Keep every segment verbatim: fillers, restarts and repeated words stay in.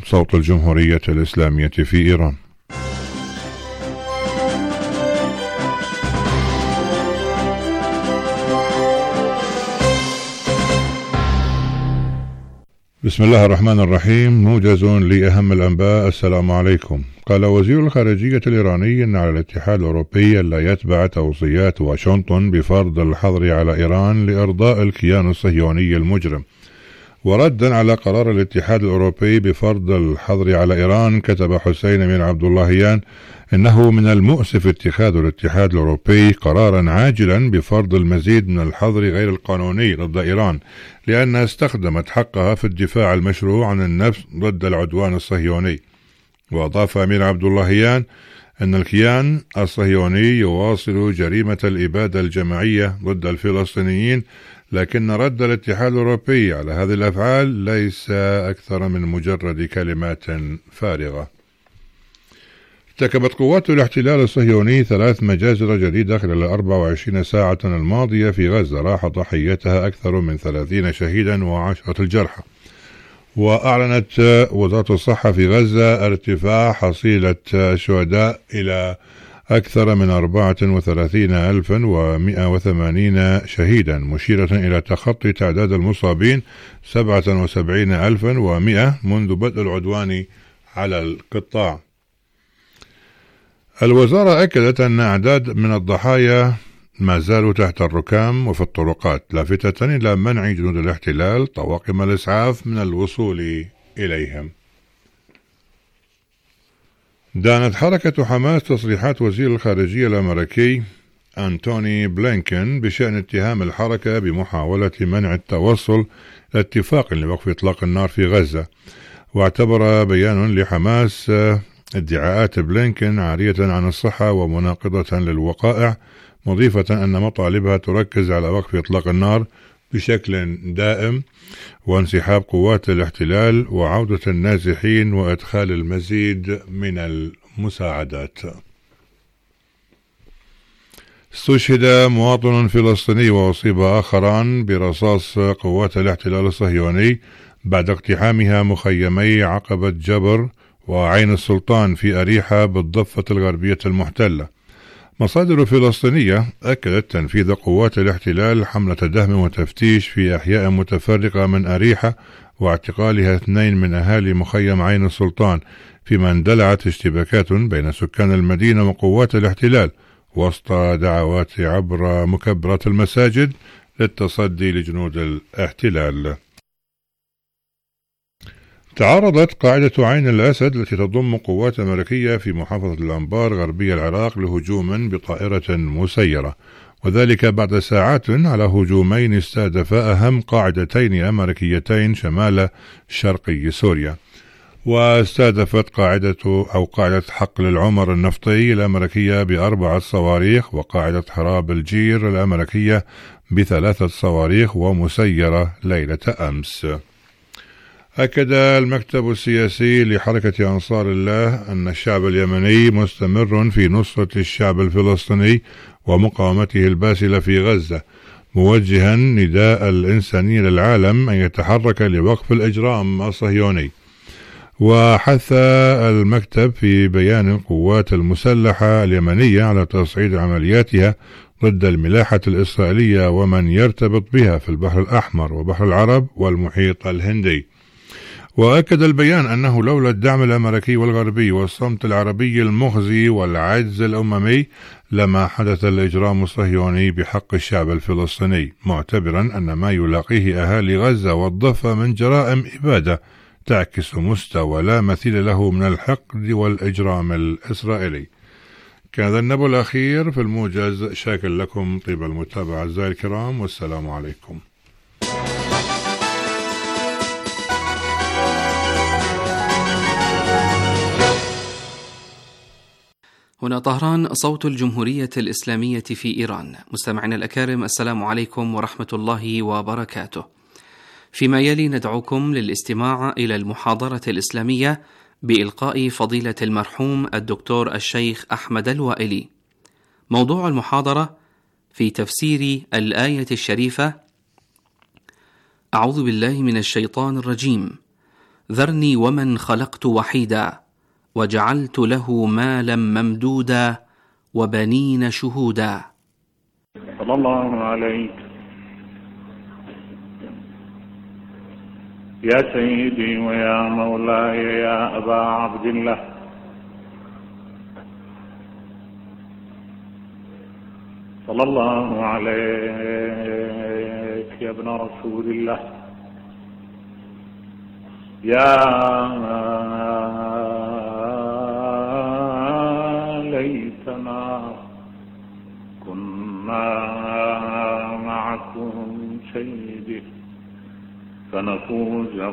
صوت الجمهورية الإسلامية في إيران. بسم الله الرحمن الرحيم. موجز لأهم الأنباء. السلام عليكم. قال وزير الخارجية الإيراني أن على الاتحاد الأوروبي ألا يتبع توصيات واشنطن بفرض الحظر على إيران لإرضاء الكيان الصهيوني المجرم. وردا على قرار الاتحاد الأوروبي بفرض الحظر على إيران، كتب حسين بن عبد اللهيان إنه من المؤسف اتخاذ الاتحاد الأوروبي قرارا عاجلا بفرض المزيد من الحظر غير القانوني ضد إيران، لأنها استخدمت حقها في الدفاع المشروع عن النفس ضد العدوان الصهيوني. وأضاف أمير عبد اللهيان أن الكيان الصهيوني يواصل جريمة الإبادة الجماعية ضد الفلسطينيين، لكن رد الاتحاد الأوروبي على هذه الأفعال ليس أكثر من مجرد كلمات فارغة. ارتكبت قوات الاحتلال الصهيوني ثلاث مجازر جديدة خلال الأربع وعشرين ساعة الماضية في غزة، راح ضحيتها أكثر من ثلاثين شهيدا وعشرة الجرحى. وأعلنت وزارة الصحة في غزة ارتفاع حصيلة الشهداء إلى أكثر من أربعة وثلاثين ألفا ومئة وثمانين شهيدا، مشيرة إلى تخطي تعداد المصابين سبعة وسبعين ألفا ومئة منذ بدء العدوان على القطاع. الوزارة أكدت أن أعداد من الضحايا ما زالوا تحت الركام وفي الطرقات، لافتة إلى منع جنود الاحتلال طواقم الإسعاف من الوصول إليهم. دانت حركة حماس تصريحات وزير الخارجية الأمريكي أنتوني بلينكن بشأن اتهام الحركة بمحاولة منع التوصل لاتفاق لوقف إطلاق النار في غزة. واعتبر بيان لحماس ادعاءات بلينكن عارية عن الصحة ومناقضة للوقائع، مضيفة أن مطالبها تركز على وقف إطلاق النار بشكل دائم وانسحاب قوات الاحتلال وعودة النازحين وإدخال المزيد من المساعدات. استشهد مواطن فلسطيني وأصيب آخران برصاص قوات الاحتلال الصهيوني بعد اقتحامها مخيمي عقبة جبر وعين السلطان في أريحة بالضفة الغربية المحتلة. مصادر فلسطينية أكدت تنفيذ قوات الاحتلال حملة دهم وتفتيش في أحياء متفرقة من أريحة واعتقالها اثنين من أهالي مخيم عين السلطان، فيما اندلعت اشتباكات بين سكان المدينة وقوات الاحتلال وسط دعوات عبر مكبرات المساجد للتصدي لجنود الاحتلال. تعرضت قاعدة عين الأسد التي تضم قوات أمريكية في محافظة الأنبار غربي العراق لهجوم بطائرة مسيرة، وذلك بعد ساعات على هجومين استهدفا أهم قاعدتين أمريكيتين شمال شرقي سوريا. واستهدفت قاعدة أو قاعدة حقل العمر النفطي الأمريكية بأربعة صواريخ، وقاعدة حراب الجير الأمريكية بثلاثة صواريخ ومسيرة ليلة أمس. أكد المكتب السياسي لحركة أنصار الله أن الشعب اليمني مستمر في نصرة الشعب الفلسطيني ومقاومته الباسلة في غزة، موجها نداء الإنساني للعالم أن يتحرك لوقف الإجرام الصهيوني. وحث المكتب في بيان القوات المسلحة اليمنية على تصعيد عملياتها ضد الملاحة الإسرائيلية ومن يرتبط بها في البحر الأحمر وبحر العرب والمحيط الهندي. وأكد البيان أنه لولا الدعم الأمريكي والغربي والصمت العربي المخزي والعجز الأممي لما حدث الإجرام الصهيوني بحق الشعب الفلسطيني، معتبرا أن ما يلاقيه أهالي غزة والضفة من جرائم إبادة تعكس مستوى لا مثيل له من الحقد والإجرام الإسرائيلي. كان ذا النبو الأخير في الموجز. شاكر لكم طيب المتابعة أعزائي الكرام، والسلام عليكم. هنا طهران، صوت الجمهورية الإسلامية في إيران. مستمعينا الأكارم، السلام عليكم ورحمة الله وبركاته. فيما يلي ندعوكم للاستماع إلى المحاضرة الإسلامية بإلقاء فضيلة المرحوم الدكتور الشيخ أحمد الوائلي. موضوع المحاضرة في تفسير الآية الشريفة: أعوذ بالله من الشيطان الرجيم، ذرني ومن خلقت وحيدا وجعلت له مالا ممدودا وبنين شهودا. صلى الله عليك يا سيدي ويا مولاي يا أبا عبد الله، صلى الله عليك يا ابن رسول الله، يا ليتنا كنا معكم سيدي فنفوز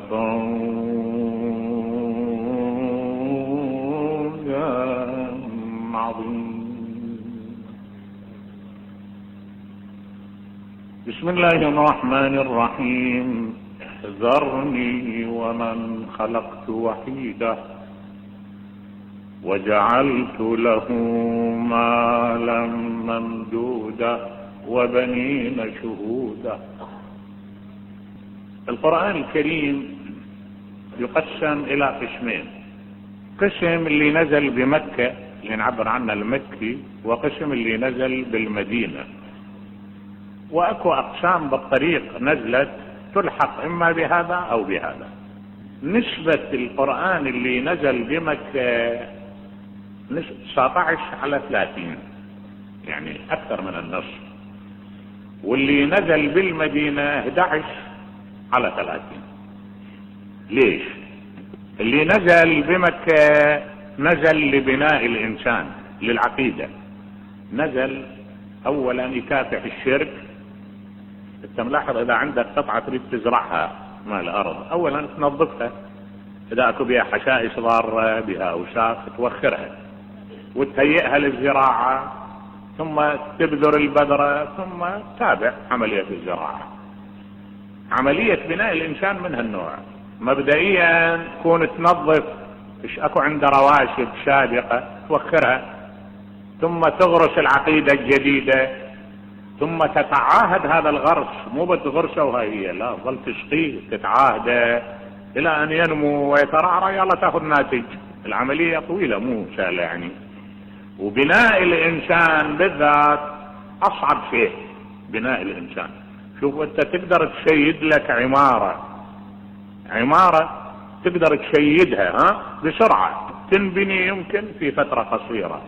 فوزا عظيما. بسم الله الرحمن الرحيم. ذرني ومن خلقت وحيدا وجعلت له مالا ممدودا وبنين شهودا. القرآن الكريم يقسم إلى قسمين، قسم اللي نزل بمكة اللي نعبر عنه المكي، وقسم اللي نزل بالمدينة، واكو اقسام بالطريق نزلت تلحق اما بهذا او بهذا. نسبة القرآن اللي نزل بمكة تسعة عشر على ثلاثين، يعني اكثر من النصف، واللي نزل بالمدينة احد عشر على ثلاثين. ليش؟ اللي نزل بمكة نزل لبناء الانسان للعقيدة، نزل اولا يكافح الشرك. انت ملاحظ اذا عندك قطعة تريد تزرعها مع الارض، اولا تنظفها، اذا اكو بها حشائش ضارة بها اوساخ توخرها وتهيئها للزراعة، ثم تبذر البذرة، ثم تتابع عملية الزراعة. عملية بناء الانسان من هالنوع. مبدئيا تكون تنظف، ايش اكو عنده رواشد سابقة توخرها، ثم تغرس العقيدة الجديدة، ثم تتعاهد هذا الغرس، مو بتغرسه وهي هي، لا، ظل تسقيه تتعاهده الى ان ينمو ويترعرع، يلا تاخذ ناتج. العملية طويلة مو سهلة يعني. وبناء الانسان بالذات اصعب شيء، بناء الانسان. شوف انت تقدر تشيد لك عمارة، عمارة تقدر تشيدها ها بسرعة، تنبني يمكن في فترة قصيرة،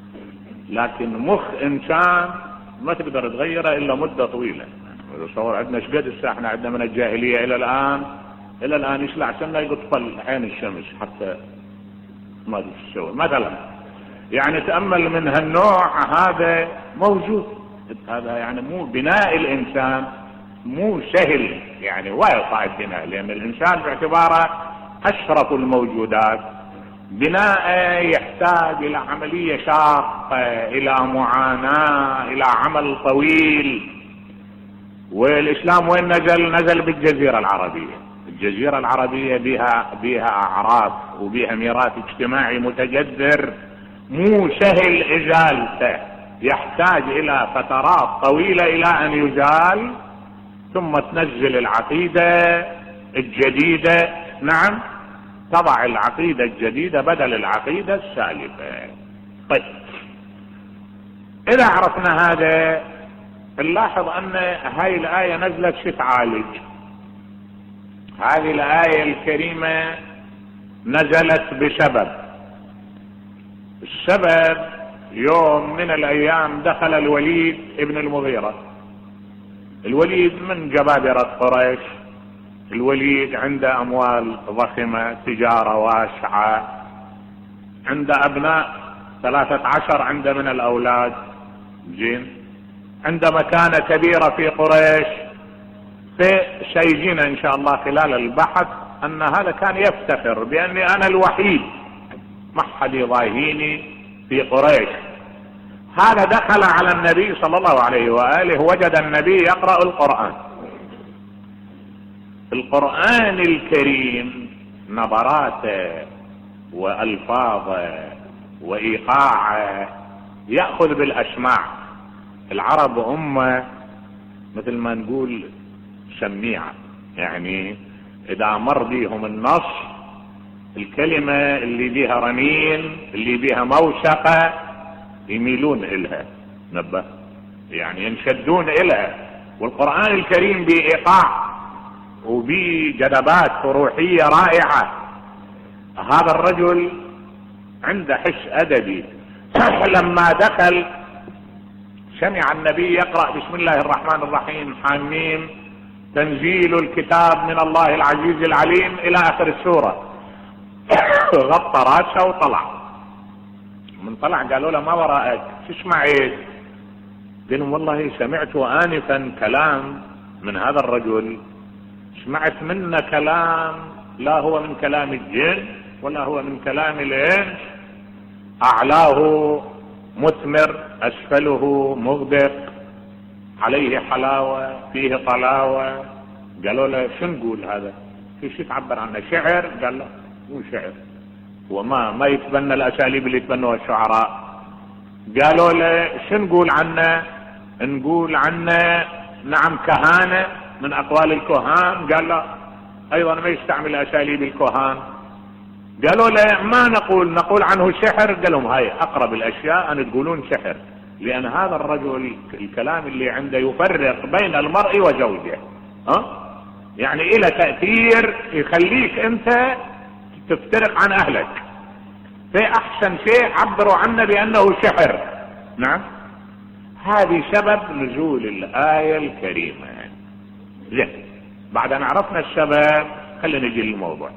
لكن مخ انسان ما تقدر تغيره الا مدة طويلة. تصور عندنا شقد الساعة، احنا عندنا من الجاهلية الى الان الى الان يشلع سنة يطفل عين الشمس حتى ما تسوي مثلا. يعني تأمل من هالنوع هذا موجود. هذا يعني مو بناء الانسان مو سهل يعني، ولا صعب بناء، لان الانسان باعتباره اشرف الموجودات، بناء يحتاج الى عملية شاقة، الى معاناة، الى عمل طويل. والاسلام وين نزل؟ نزل بالجزيرة العربية. الجزيرة العربية بها بها اعراف وبها ميراث اجتماعي متجذر مو سهل ازالته، يحتاج الى فترات طويلة الى ان يزال، ثم تنزل العقيدة الجديدة. نعم، تضع العقيدة الجديدة بدل العقيدة السالفة. طيب، اذا عرفنا هذا نلاحظ ان هاي الآية نزلت شو تعالج. هذه الآية الكريمة نزلت بسبب. السبب يوم من الايام دخل الوليد ابن المغيرة. الوليد من جبابرة قريش، الوليد عنده اموال ضخمة، تجارة واسعة، عنده ابناء ثلاثة عشر عنده من الاولاد، زين، عنده مكانة كبيرة في قريش. فسيجينا ان شاء الله خلال البحث ان هذا كان يفتخر باني انا الوحيد، ما حد يضاهيني في قريش. هذا دخل على النبي صلى الله عليه وآله، وجد النبي يقرأ القرآن. القرآن الكريم نبراته وألفاظه وإيقاعه يأخذ بالأسماع. العرب أمة مثل ما نقول سميعة، يعني إذا مر بيهم النص الكلمة اللي بيها رنين اللي بيها موسقة يميلون إلها، نبه يعني ينشدون إلها. والقرآن الكريم بإيقاع وبجذبات روحية رائعة. هذا الرجل عنده حس أدبي. لما دخل سمع النبي يقرأ بسم الله الرحمن الرحيم حميم تنزيل الكتاب من الله العزيز العليم إلى آخر السورة. غطى راسه وطلع. من طلع قالوا له ما وراءك تسمع ايه؟ قال لهم والله سمعت آنفا كلام من هذا الرجل، سمعت منه كلام لا هو من كلام الجن ولا هو من كلام الإنس، أعلاه مثمر أسفله مغدق، عليه حلاوة فيه طلاوة. قالوا له شو نقول هذا؟ في شيء تعبر عنه شعر؟ قال له مو شعر، وما ما يتبنى الأساليب اللي يتبنوها الشعراء. قالوا له شو نقول عنه؟ نقول عنه نعم كهانة من أقوال الكهان. قال له أيضا ما يستعمل أساليب الكهان. قالوا له ما نقول نقول عنه سحر. قال لهم هاي أقرب الأشياء أن تقولون سحر، لأن هذا الرجل الكلام اللي عنده يفرق بين المرء وزوجه، ها يعني إلى تأثير يخليك أنت تفترق عن أهلك. في أحسن شيء عبروا عنه بأنه سحر. نعم هذه سبب نزول الآية الكريمة. زين بعد أن عرفنا السبب خلينا نجي للموضوع.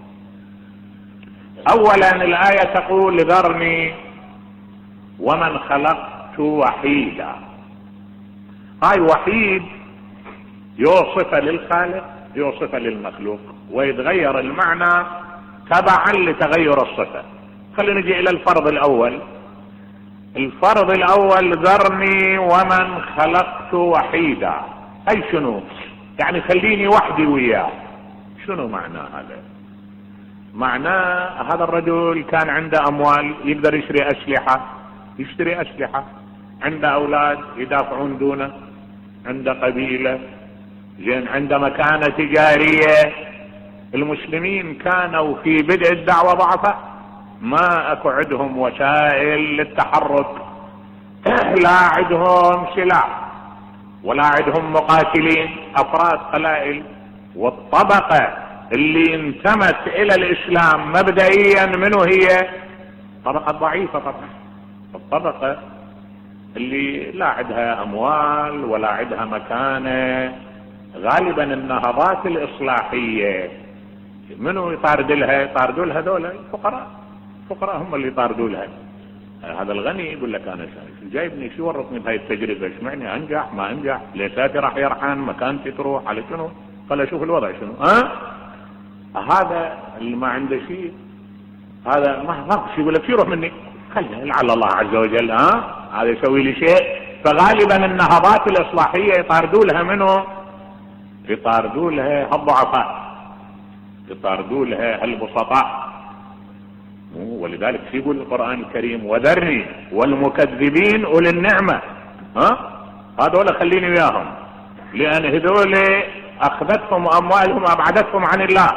أولا الآية تقول ذرني ومن خلقت وحيدا. هاي وحيد يوصف للخالق يوصف للمخلوق، ويتغير المعنى تبعا لتغير الصفة. خلينا نجي إلى الفرض الأول. الفرض الأول ذرني ومن خلقت وحيدا، أي شنو؟ يعني خليني وحدي وياه. شنو معنى هذا؟ معناه هذا الرجل كان عنده أموال يقدر يشتري أسلحة يشتري أسلحة، عنده أولاد يدافعون دونه، عنده قبيلة، زين عنده مكانة تجارية. المسلمين كانوا في بدء الدعوة ضعفاء، ما اكو عندهم وسائل للتحرك، لا عندهم سلاح ولا عندهم مقاتلين، افراد قلائل. والطبقة اللي انتمت الى الاسلام مبدئيا منه هي طبقة ضعيفة طبعا. الطبقة اللي لا عندها اموال ولا عندها مكانة، غالبا النهضات الاصلاحية منو يطارد لها؟ يطاردوا لها دولة الفقراء. الفقراء هم اللي يطاردوا لها. هذا الغني يقول لك انا جايبني شو ورطني بهاي التجربة، ايش معني انجح ما انجح، ليساتي راح يرحن مكانتي تروح على شنو، خل اشوف الوضع شنو. ها أه؟ هذا اللي ما عنده شيء هذا ما ما يقول لك يروح مني، خليه لعل الله عز وجل ها أه؟ هذا يسوي لي شيء. فغالبا النهضات الاصلاحية يطاردوا لها منه، يطاردوا لها الضعفاء، يطاردوا لها البسطاء. ولذلك يقول القرآن الكريم وذرني والمكذبين أولي النعمة. ها هذول خليني وياهم، لأن هذول أخذتهم أموالهم أبعدتهم عن الله.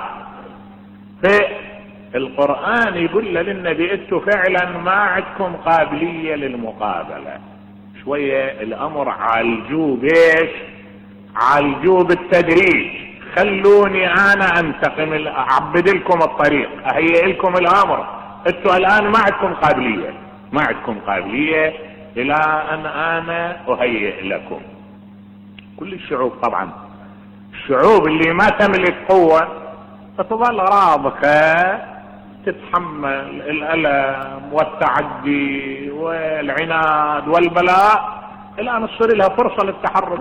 فالقرآن يقول للنبي انتوا فعلا ما عندكم قابلية للمقابلة، شوية الأمر عالجوه بيش عالجوه بالتدريج، خلوني انا انتقم اعبد لكم الطريق اهيئ لكم الامر. انتوا الان ما عندكم قابلية ما عندكم قابلية الى ان انا اهيئ لكم. كل الشعوب طبعا الشعوب اللي ما تملك قوة فتظل راضخة تتحمل الألم والتعدي والعناد والبلاء الان تصير لها فرصة للتحرك.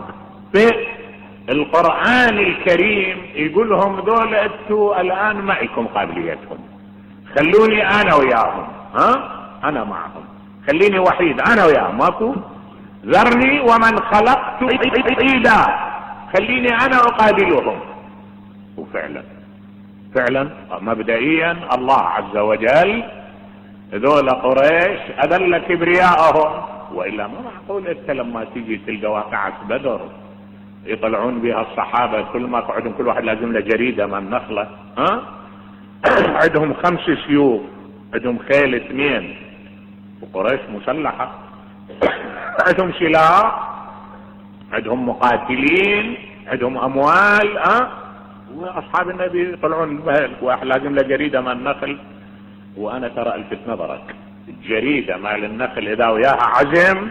القرآن الكريم يقول لهم دول انتوا الان معكم قابليتهم، خلوني انا وياهم، ها انا معهم، خليني وحيد انا وياهم، ماكو ذرني ومن خلقت وحيدا، خليني انا اقابلهم. وفعلا فعلا مبدئيا الله عز وجل ذول قريش اذل كبرياءهم، والا ما معقول انت لما تيجي تلقى واقعة بدر يطلعون بها الصحابة كل ما قعدوا كل واحد لازم له جريدة من نخلة، ها عندهم خمس سيوف، عندهم خيل اثنين، وقريش مسلحة، عندهم سلاح، عندهم مقاتلين، عندهم اموال. اه واصحاب النبي يطلعون بهل واحد لازم له جريدة مال النخل. وانا ترى الفت نظرك، الجريدة مال النخل اذا وياها عزم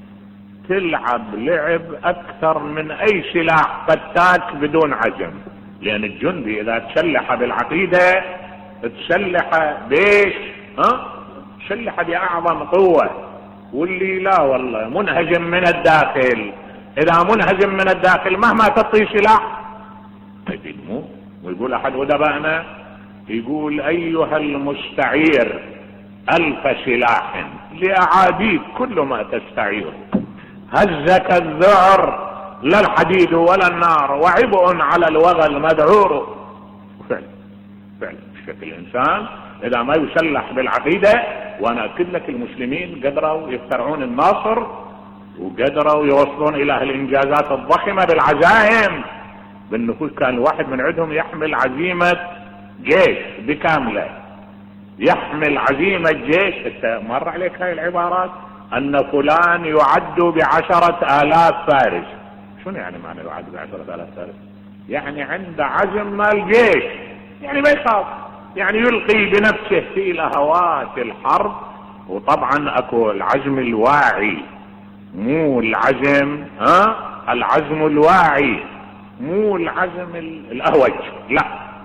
تلعب لعب اكثر من اي سلاح فتاك بدون عزم. لان الجندي اذا تسلح بالعقيدة تسلح بايش؟ ها؟ تسلح باعظم قوة. واللي لا والله منهزم من الداخل، اذا منهزم من الداخل مهما تعطي سلاح يدمو. ويقول احد ادبائنا يقول ايها المستعير الف سلاح لاعاديك كل ما تستعير، هزك الذعر لا الحديد ولا النار، وعبء على الوغى المذعور. فعلا فعلا شكل الانسان اذا ما يسلح بالعقيدة. وانا اكد لك المسلمين قدروا يخترعون الناصر، وقدروا يوصلون الى الانجازات الضخمة بالعزائم. بالنفوذ كان الواحد من عندهم يحمل عزيمة جيش بكاملة، يحمل عزيمة جيش. انت مر عليك هاي العبارات ان فلان يعد بعشرة الاف فارس. شنو يعني معنى يعد بعشرة الاف فارس؟ يعني عنده عزم مال جيش، يعني ما يخاف، يعني يلقي بنفسه في لهوات الحرب. وطبعا اكو العزم الواعي، مو العزم ها العزم الواعي، مو العزم الاهوج، لا.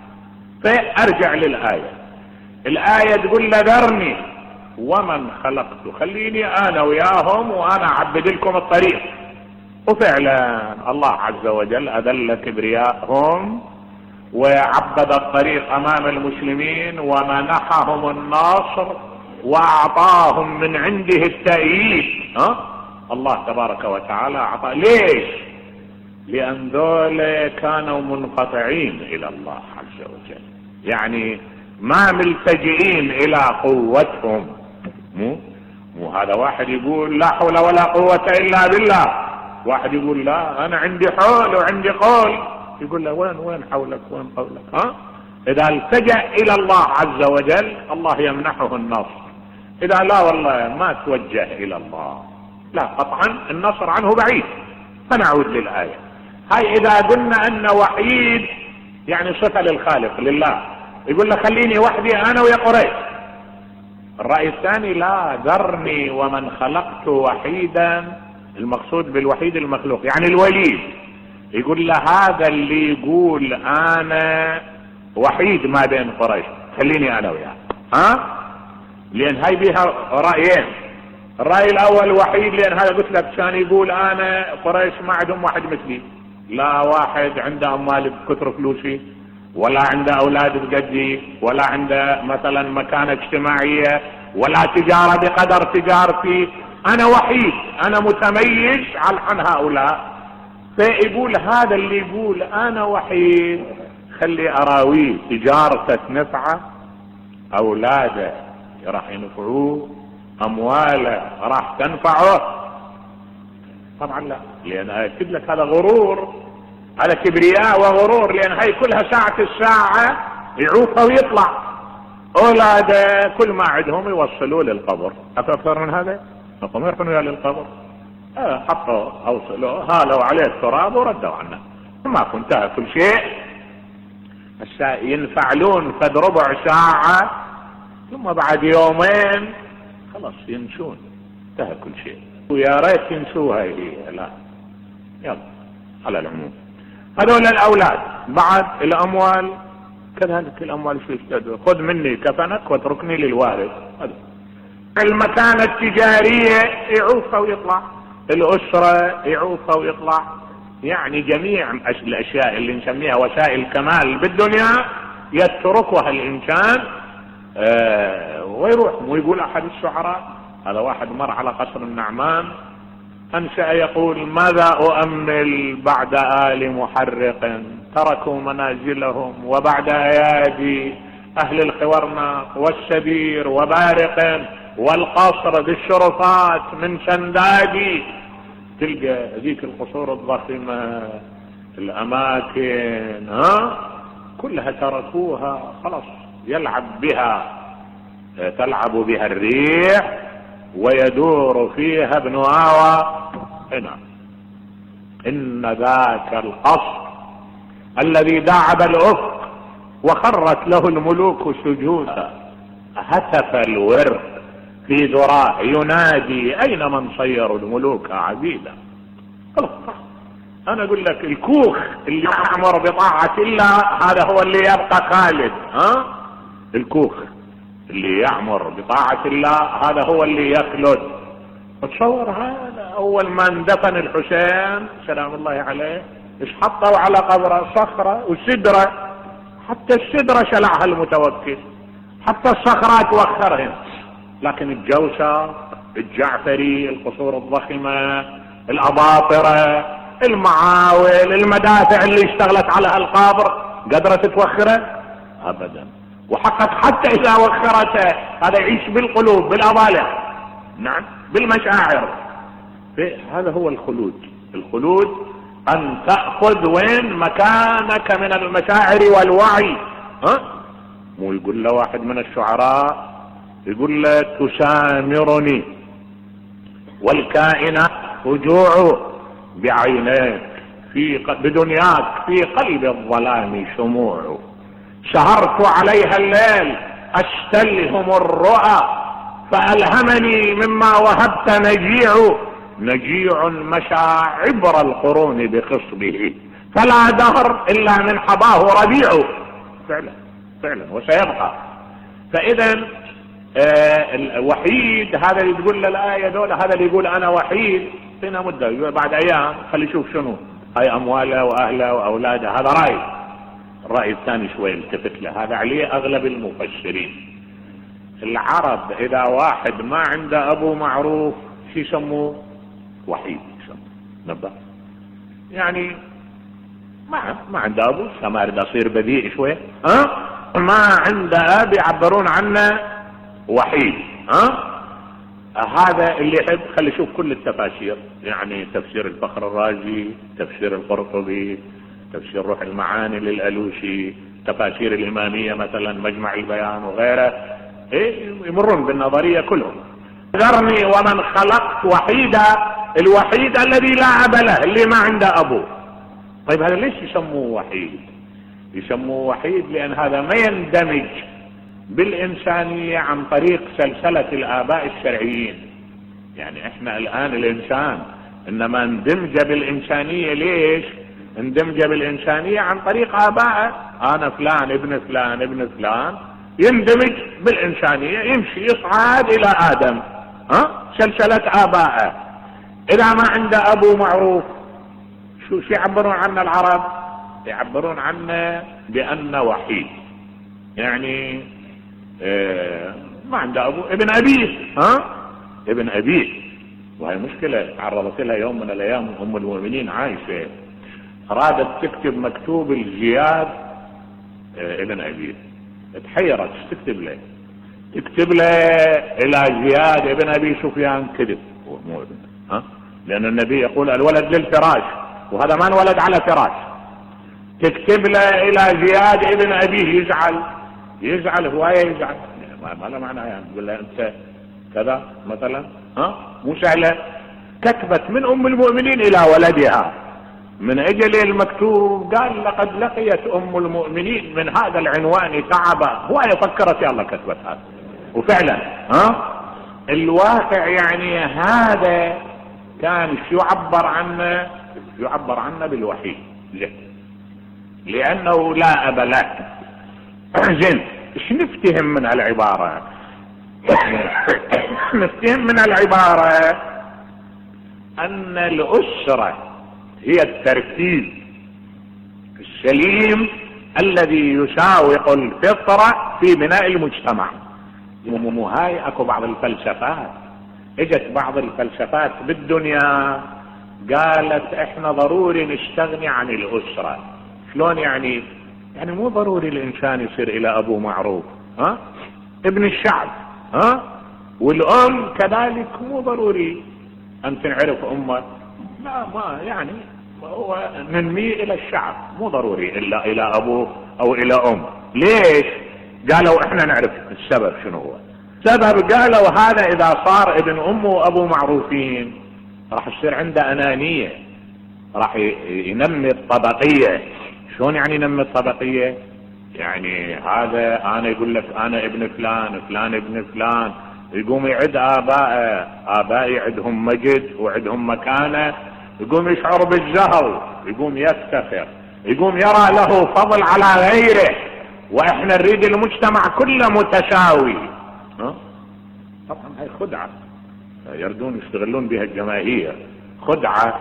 فارجع للآية. الآية تقول له ذرني ومن خلقت، خليني انا وياهم وانا اعبد لكم الطريق. وفعلا الله عز وجل اذل كبرياءهم وعبد الطريق امام المسلمين ومنحهم الناصر واعطاهم من عنده التأييد. ها الله تبارك وتعالى اعطى. ليش؟ لان ذولا كانوا منقطعين الى الله عز وجل، يعني ما ملتجئين الى قوتهم. مو مو هذا واحد يقول لا حول ولا قوة الا بالله، واحد يقول لا انا عندي حول وعندي قول، يقول له وين وين حولك وين قولك؟ ها اذا التجأ الى الله عز وجل الله يمنحه النصر. اذا لا والله ما توجه الى الله، لا قطعا النصر عنه بعيد. فنعود للآية هاي. اذا قلنا ان وحيد يعني صفة للخالق لله، يقول له خليني وحدي انا ويا قريش. الرأي الثاني لا، ذرني ومن خلقت وحيدا، المقصود بالوحيد المخلوق يعني الوليد. يقول له هذا اللي يقول انا وحيد ما بين قريش خليني انا وياه. ها لان هاي بيها رأيين. الرأي الاول وحيد لان هذا قلت لك كان يقول انا قريش ما عندهم واحد مثلي، لا واحد عنده اموال بكثر فلوسي، ولا عنده اولاد بقدي، ولا عنده مثلا مكانة اجتماعية، ولا تجارة بقدر تجارتي. انا وحيد، انا متميز عن هؤلاء. فيقول هذا اللي يقول انا وحيد خلي اراويه تجارته نفعه، اولاده راح ينفعوه، امواله راح تنفعه. طبعا لا، لان اكد لك هذا غرور، هذا كبرياء وغرور. لان هاي كلها ساعة الساعة يعوقه ويطلع. اولاده كل ما عندهم يوصلوه للقبر. اكثر من هذا نقوم يرحنوا للقبر. اه حطوا اوصلوا هالوا عليه التراب وردوا عنه، ما كنت كل شيء. ينفعلون فد ربع ساعة ثم بعد يومين خلاص ينسون، انتهى كل شيء. ويا ريت ينسوها هي. لا يلا على العموم هذول الاولاد. بعد الاموال كذلك، الاموال شو يستدعوا؟ خذ مني كفنك واتركني للوارث. المكانة التجارية يعوفها ويطلع، الاسرة يعوفها ويطلع، يعني جميع الاشياء اللي نسميها وسائل كمال بالدنيا يتركها الانسان آه ويروح. ويقول احد الشعراء، هذا واحد مر على قصر النعمان انشأ يقول ماذا اؤمل بعد آل محرق تركوا منازلهم، وبعد ايادي اهل الخورنق والسبير وبارق، والقصر بالشرفات من سندادي. تلقى ذيك القصور الضخمة، الاماكن ها كلها تركوها خلاص يلعب بها تلعب بها الريح ويدور فيها ابن آوى. هنا إن ذاك القصر الذي داعب الأفق وخرت له الملوك سجودا، هتف الورد في ذراه ينادي أين من صيروا الملوك عبيدا. أنا أقول لك الكوخ اللي يعمر بطاعة الله هذا هو اللي يبقى خالد. ها الكوخ اللي يعمر بطاعة الله هذا هو اللي يخلد. تصور هذا أول ما اندفن الحسين سلام الله عليه ايش حطوا على قبره؟ صخرة وسدرة، حتى السدرة شلعها المتوكل، حتى الصخرات وخرهن. لكن الجوسر، الجعفري، القصور الضخمة، الأباطرة، المعاول، المدافع اللي اشتغلت على هالقبر قدرت توخره؟ أبدا. وحقت حتى إذا وخرته هذا يعيش بالقلوب بالأضالع، نعم بالمشاعر. هذا هو الخلود. الخلود أن تأخذ وين مكانك من المشاعر والوعي. ها مو يقول له واحد من الشعراء يقول له تسامرني والكائنات رجوع بعينيك في بدنياك في قلب الظلام شموع، سهرت عليها الليل أستلهم الرؤى فألهمني مما وهبت نجيع، نجيع مشى عبر القرون بخصبه فلا دهر إلا من حباه ربيع. فعلا فعلا وسيبقى. فإذا آه الوحيد هذا اللي تقول له الآية دول، هذا اللي يقول أنا وحيد فينا مدة بعد أيام خلي يشوف شنو هاي أمواله وأهله وأولاده. هذا رأي. الرأي الثاني شوي التفت له، هذا عليه أغلب المفسرين. العرب إذا واحد ما عنده أبو معروف شو يسموه؟ وحيد. نبه يعني ما ما عنده أبو، ما أريد أصير بذيء شوي، ها ما عنده أب يعبرون عنه وحيد. ها هذا اللي يحب خلي يشوف كل التفاسير، يعني تفسير الفخر الرازي، تفسير القرطبي، تفسير روح المعاني للألوسي، تفاسير الإمامية مثلا مجمع البيان وغيره، إيه يمرون بالنظرية كلهم. ذرني ومن خلقت وحيدا، الوحيد الذي لا أب له اللي ما عنده أبو. طيب هذا ليش يسموه وحيد؟ يسموه وحيد لأن هذا ما يندمج بالإنسانية عن طريق سلسلة الآباء الشرعيين. يعني احنا الآن الإنسان إنما اندمج بالإنسانية. ليش اندمج بالإنسانية؟ عن طريق آبائه. أنا فلان ابن فلان ابن فلان يندمج بالإنسانية، يمشي يصعد إلى آدم، ها سلسلة آبائه. إذا ما عنده أبو معروف شو شو يعبرون عنه العرب؟ يعبرون عنه بأنه وحيد، يعني اه ما عنده أبو، ابن أبيه. ها ابن أبيه. وهي مشكلة تعرضت لها يوم من الأيام أم المؤمنين عائشة، أرادت تكتب مكتوب الجياد اه ابن أبيه، تحيرت تكتب له تكتب له إلى جياد ابن أبي سفيان كذب، مو ابن، ها لأن النبي يقول الولد للفراش وهذا ما انولد على فراش. تكتب له إلى زياد ابن أبيه يزعل يزعل هو يزعل، ما له معنى يعني تقول له أنت كذا مثلا، ها مو سهلة. كتبت من أم المؤمنين إلى ولدها من أجل المكتوب، قال لقد لقيت أم المؤمنين من هذا العنوان تعبا. هو فكرت يلا كتبت هذا، وفعلا ها الواقع يعني هذا كان شو يعبر عنه؟ يعبر عنه بالوحيد. ليه؟ لأنه لا أب له. زين ايش نفتهم من العبارة؟ نفتهم من العبارة أن الأسرة هي التركيب السليم الذي يساوق الفطرة في بناء المجتمع. مو هاي اكو بعض الفلسفات، اجت بعض الفلسفات بالدنيا قالت احنا ضروري نستغني عن الأسرة. شلون يعني؟ يعني مو ضروري الانسان يصير الى ابو معروف، ها ابن الشعب، ها والام كذلك مو ضروري ان تنعرف امه، لا ما يعني هو ننمي الى الشعب، مو ضروري الا الى ابوه او الى ام. ليش؟ قالوا احنا نعرف السبب شنو هو. السبب قالوا هذا اذا صار ابن امه وابوه معروفين راح يصير عنده انانية، راح ينمي الطبقية. شلون يعني ينمي الطبقية؟ يعني هذا انا يقول لك انا ابن فلان، فلان ابن فلان، يقوم يعد ابائه، ابائي عندهم مجد وعندهم مكانة، يقوم يشعر بالزهو، يقوم يفتخر، يقوم يرى له فضل على غيره، واحنا نريد المجتمع كله متساوي. ها؟ طبعا هاي خدعة يردون يستغلون بها الجماهير، خدعة،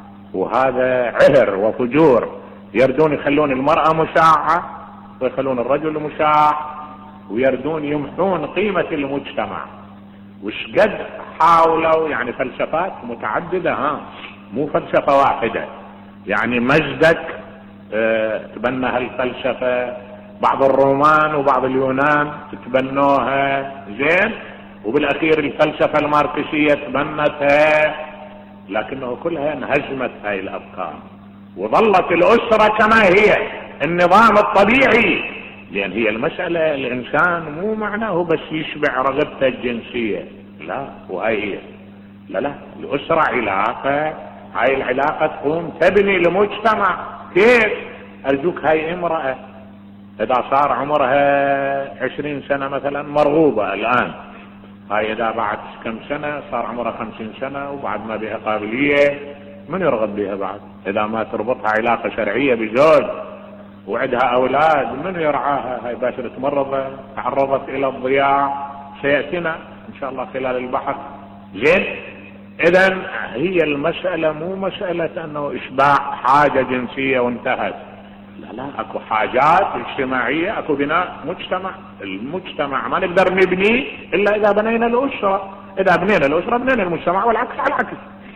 وهذا عهر وفجور. يردون يخلون المرأة مشاعة ويخلون الرجل مشاع، ويردون يمحون قيمة المجتمع. وش قد حاولوا، يعني فلسفات متعددة، ها مو فلسفة واحدة. يعني مجدك اه تبنى هالفلسفة، بعض الرومان وبعض اليونان تبنوها زين، وبالاخير الفلسفة الماركسية تبنتها، لكنه كلها انهزمت هاي الافكار، وظلت الاسرة كما هي النظام الطبيعي. لان هي المسألة الانسان مو معناه بس يشبع رغبته الجنسية، لا، وهي هي لا لا الاسرة علاقة، هاي العلاقة تقوم تبني المجتمع. كيف؟ ارجوك هاي امرأة اذا صار عمرها عشرين سنة مثلا مرغوبة الان، هاي اذا بعد كم سنة صار عمرها خمسين سنة وبعد ما بها قابلية، من يرغب بها بعد؟ اذا ما تربطها علاقة شرعية بزوج وعندها اولاد، من يرعاها؟ هاي باشر تمرضة، تعرضت الى الضياع، سيأتينا ان شاء الله خلال البحث. زين، اذا هي المسألة مو مسألة انه اشباع حاجة جنسية وانتهت، لا لا، اكو حاجات اجتماعية، اكو بناء مجتمع. المجتمع ما نقدر نبنيه الا اذا بنينا الاسرة، اذا بنينا الاسرة بنينا المجتمع، والعكس على العكس.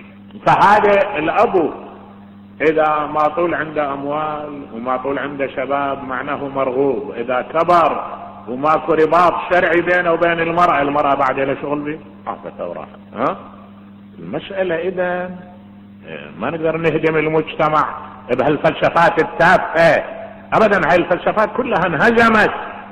فهذا الابو اذا ما طول عنده اموال وما طول عنده شباب معناه مرغوب، اذا كبر وماكو رباط شرعي بينه وبين المرأة، المرأة بعد لها شغل به عافت اوراق. ها المسألة اذا ما نقدر نهدم المجتمع بهالفلسفات التافهة ابدا. هاي الفلسفات كلها انهزمت،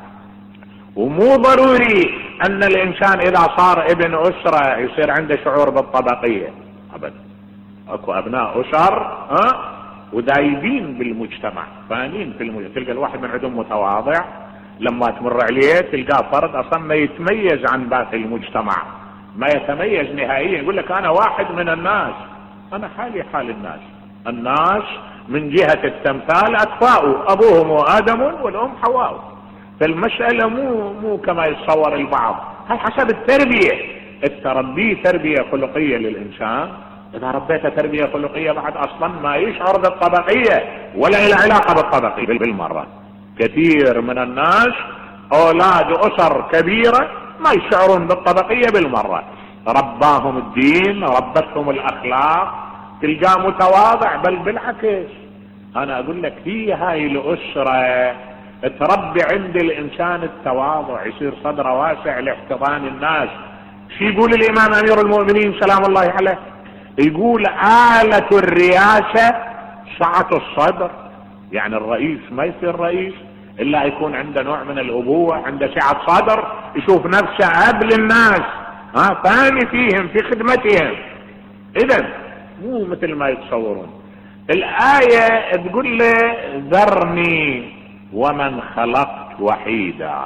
ومو ضروري ان الانسان اذا صار ابن اسرة يصير عنده شعور بالطبقية ابدا. اكو ابناء اسر ها ودايبين بالمجتمع، فانين في المجتمع. تلقى الواحد من عندهم متواضع، لما تمر عليه تلقاه فرد اصلا ما يتميز عن باقي المجتمع، ما يتميز نهائيا، يقول لك انا واحد من الناس، انا حالي حال الناس. الناس من جهة التمثال اطفاء، ابوهم ادم والام حواء. فالمسألة مو مو كما يتصور البعض، هاي حسب التربية. التربية تربية خلقية للانسان، اذا ربيته تربية خلقية بعد اصلا ما يشعر بالطبقية ولا له علاقة بالطبقية بالمرة. كثير من الناس اولاد اسر كبيرة ما يشعرون بالطبقية بالمرة، رباهم الدين، ربتهم الاخلاق، تلقاه متواضع. بل بالعكس، انا اقول لك هي هاي الاسرة تربي عند الانسان التواضع، يصير صدره واسع لاحتضان الناس. شو يقول الامام امير المؤمنين سلام الله عليه؟ يقول آلة الرئاسة سعة الصدر. يعني الرئيس ما يصير رئيس الا يكون عنده نوع من الابوة، عنده سعة صدر، يشوف نفسه اب للناس، ها ثاني فيهم في خدمتهم. اذا مو مثل ما يتصورون. الآية تقول له ذرني ومن خلقت وحيدا،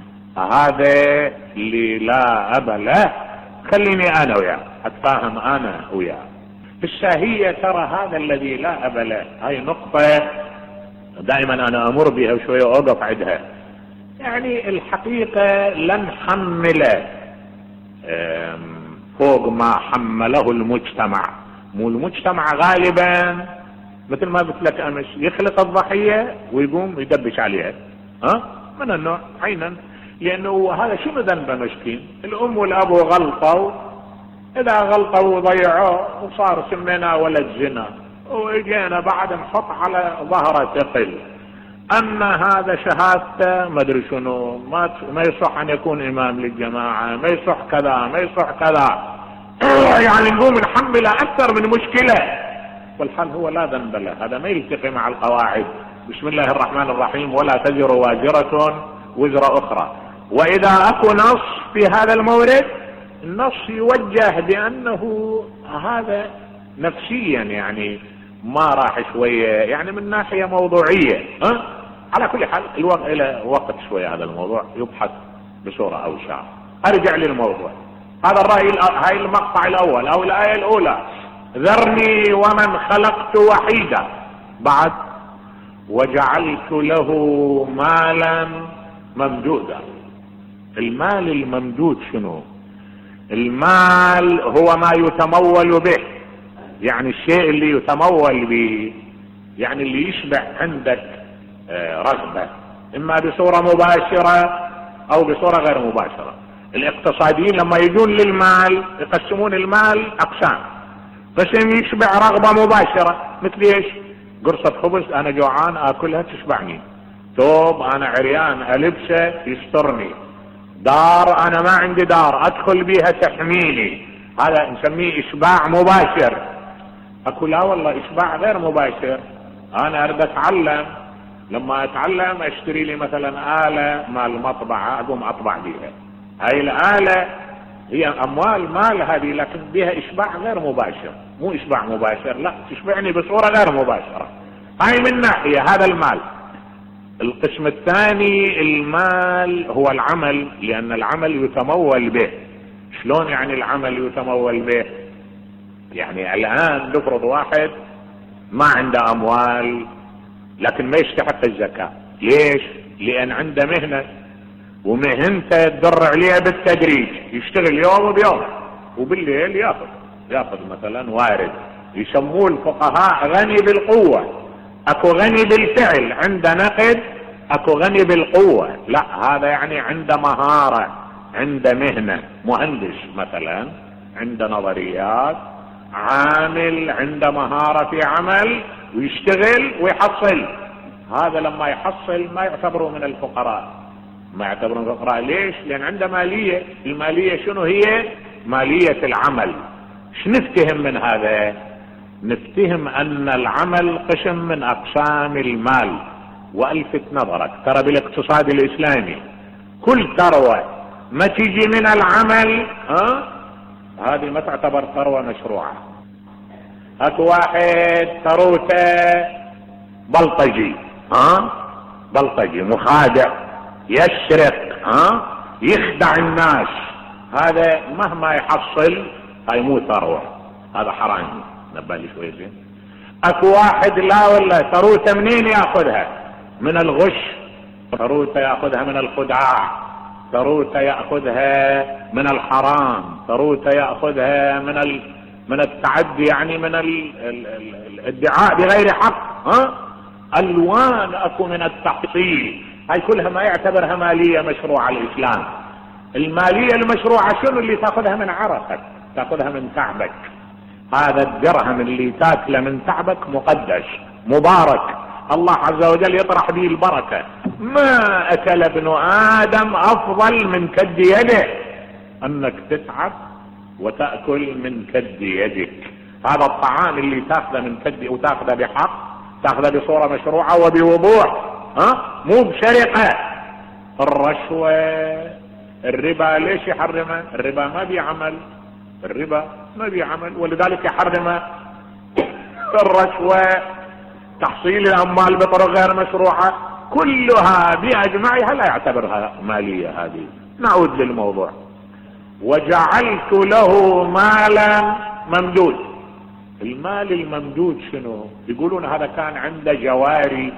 هذا اللي لا اب له خليني انا وياه اتفاهم انا وياه. بالشاهية ترى هذا الذي لا اب له، هاي نقطة دائما انا امر بها وشوية اوقف عندها. يعني الحقيقة لن حمله فوق ما حمله المجتمع. مو المجتمع غالبا مثل ما قلت لك امس يخلق الضحية ويقوم يدبش عليها، ها من النوع عينا، لانه هذا شنو ذنبه مسكين. الام والابو غلطوا، اذا غلطوا وضيعوه وصار سميناه ولد زنا، واجينا بعد نحط على ظهره ثقل ان هذا شهادته ما ادري شنو، ما ما يصح ان يكون امام للجماعه، ما يصح كذا، ما يصح كذا. يعني نقوم نحمله اكثر من مشكله، والحال هو لا ذنب له. هذا ما يلتقي مع القواعد. بسم الله الرحمن الرحيم، ولا تزر واجرة وزر أخرى. وإذا أكو نص في هذا المورد، النص يوجه بأنه هذا نفسيا يعني ما راح شوية يعني من ناحية موضوعية. ها؟ على كل حال الوقت إلى وقت شوية هذا الموضوع يبحث بصورة أوسع. أرجع للموضوع. هذا الرأي، هاي المقطع الأول أو الآية الأولى، ذرني ومن خلقت وحيدا. بعد وجعلت له مالا ممدودا. المال الممدود شنو؟ المال هو ما يتمول به، يعني الشيء اللي يتمول به، يعني اللي يشبع عندك رغبة، إما بصورة مباشرة أو بصورة غير مباشرة. الاقتصاديين لما يجون للمال يقسمون المال أقسام. قسم يشبع رغبة مباشرة، مثل ايش؟ قرصة خبز أنا جوعان أكلها تشبعني، ثوب أنا عريان ألبسه يسترني، دار أنا ما عندي دار أدخل بيها تحميني، هذا نسميه إشباع مباشر. أقول لا والله إشباع غير مباشر، أنا أريد أتعلم، لما أتعلم أشتري لي مثلا آلة مال مطبعة أقوم أطبع بيها. هاي الآلة هي أموال مال هذه، لكن بها إشباع غير مباشر، مو إشباع مباشر، لا تشبعني بصورة غير مباشرة. هاي من ناحية هذا المال. القسم الثاني المال هو العمل، لأن العمل يتمول به. شلون يعني العمل يتمول به؟ يعني الآن نفرض واحد ما عنده أموال لكن ما يستحق الزكاة. ليش؟ لأن عنده مهنة ومهنته تدر عليها بالتدريج، يشتغل يوم بيوم وبالليل ياخذ ياخذ مثلا وارد. يسموه الفقهاء غني بالقوة. اكو غني بالفعل عنده نقد، اكو غني بالقوة لا، هذا يعني عنده مهارة، عنده مهنة. مهندس مثلا عنده نظريات، عامل عنده مهارة في عمل ويشتغل ويحصل. هذا لما يحصل ما يعتبره من الفقراء، ما يعتبرون فقراء. ليش؟ لأن عنده مالية. المالية شنو هي؟ مالية العمل. شنفتهم من هذا؟ نفتهم أن العمل قسم من أقسام المال. وألفت نظرك ترى بالاقتصاد الإسلامي كل ثروة ما تيجي من العمل ها هذه ما تعتبر ثروة مشروعة. هات واحد ثروته بلطجي، ها بلطجي مخادع، يسرق، ها يخدع الناس، هذا مهما يحصل هاي مو ثروة، هذا حرام. نبالي شوي زين. اكو واحد لا والله ثروته منين ياخذها؟ من الغش، ثروته ياخذها من الخداع، ثروته ياخذها من الحرام، ثروته ياخذها من ال... من التعدي، يعني من ال... ال... ال... الادعاء بغير حق. ها الوان اكو من التحصيل. هاي كلها ما يعتبرها مالية مشروعة الإسلام. المالية المشروعة شنو؟ اللي تأخذها من عرقك، تأخذها من تعبك. هذا الدرهم اللي تاكله من تعبك مقدس مبارك، الله عز وجل يطرح به البركة. ما أكل ابن آدم أفضل من كد يده، أنك تتعب وتأكل من كد يدك. هذا الطعام اللي تأخذه من كد وتأخذه بحق، تأخذه بصورة مشروعة وبوضوح، ها مو بسرقة. الرشوة، الربا ليش يحرمه؟ الربا ما بيعمل، الربا ما بيعمل ولذلك يحرمه. الرشوة، تحصيل الأموال بطرق غير مشروعة، كلها بأجمعها لا يعتبرها مالية. هذه نعود للموضوع. وجعلت له مالا ممدود. المال الممدود شنو؟ يقولون هذا كان عنده جواري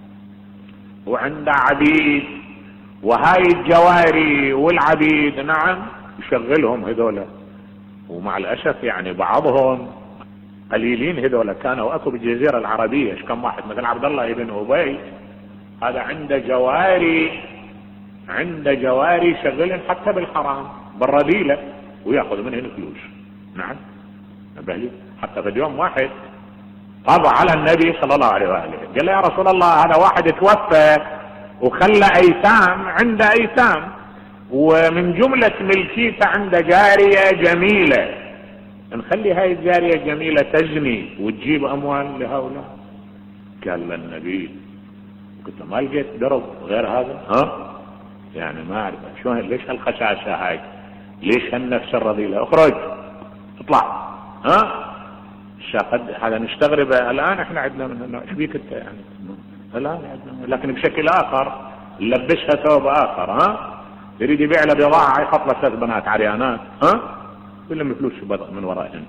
وعنده عبيد، وهاي الجواري والعبيد نعم يشغلهم هذولا، ومع الأسف يعني بعضهم قليلين هذولا كانوا اكو بالجزيرة العربية. ايش كم واحد مثل عبد الله ابن أبي، هذا عنده جواري، عنده جواري يشغلهم حتى بالحرام بالرذيلة وياخذ منهن فلوس. نعم نبهلي. حتى في اليوم واحد طبع على النبي صلى الله عليه وآله، قال له يا رسول الله هذا واحد توفى وخلى ايتام، عنده ايتام، ومن جملة ملكيته عنده جارية جميلة، نخلي هاي الجارية الجميلة تزني وتجيب اموال لهؤلاء. قال للنبي قلت ما لقيت درب غير هذا؟ ها يعني ما اعرف شلون، ليش هالخشاشة هاي، ليش هالنفس الرذيلة، اخرج اطلع. ها الشاقد هذا نستغرب الان احنا عندنا من النوع، ايش بيك انت يعني الان عندنا، لكن بشكل اخر نلبسها ثوب اخر. ها يريد يبيع له بضاعة يحط له ثلاث بنات عريانات، ها كلهم فلوس من ورائهم.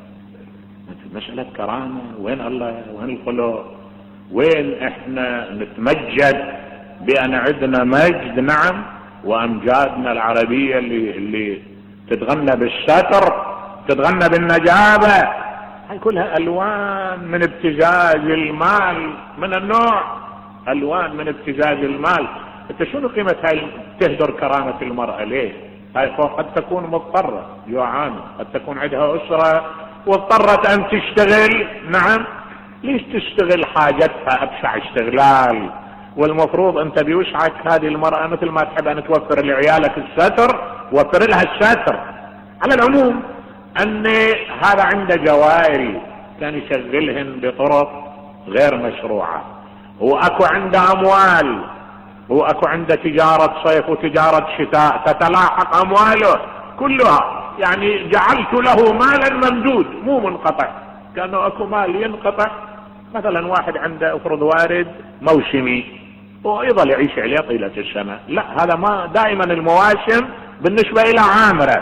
مسألة كرامة، وين الله وين الخلق، وين احنا نتمجد بان عندنا مجد، نعم، وامجادنا العربية اللي اللي تتغنى بالستر، تتغنى بالنجابة، هاي كلها الوان من ابتزاز المال من النوع، الوان من ابتزاز المال. انت شنو قيمة هاي تهدر كرامة المرأة؟ ليه؟ هاي قد تكون مضطرة جوعان، قد تكون عندها اسرة واضطرت ان تشتغل، نعم، ليش تشتغل حاجتها ابشع استغلال، والمفروض انت بوسعك هذه المرأة مثل ما تحب ان توفر لعيالك الستر وفر لها الستر. على العموم ان هذا عنده جواري كان يشغلهن بطرق غير مشروعة، واكو عنده اموال، واكو عنده تجارة صيف وتجارة شتاء تتلاحق امواله كلها، يعني جعلت له مالا ممدود مو منقطع، كانه اكو مال ينقطع. مثلا واحد عنده افرض وارد موسمي ويظل يعيش عليه طيلة السنة، لا هذا ما دائما المواسم بالنسبة الى عامرة،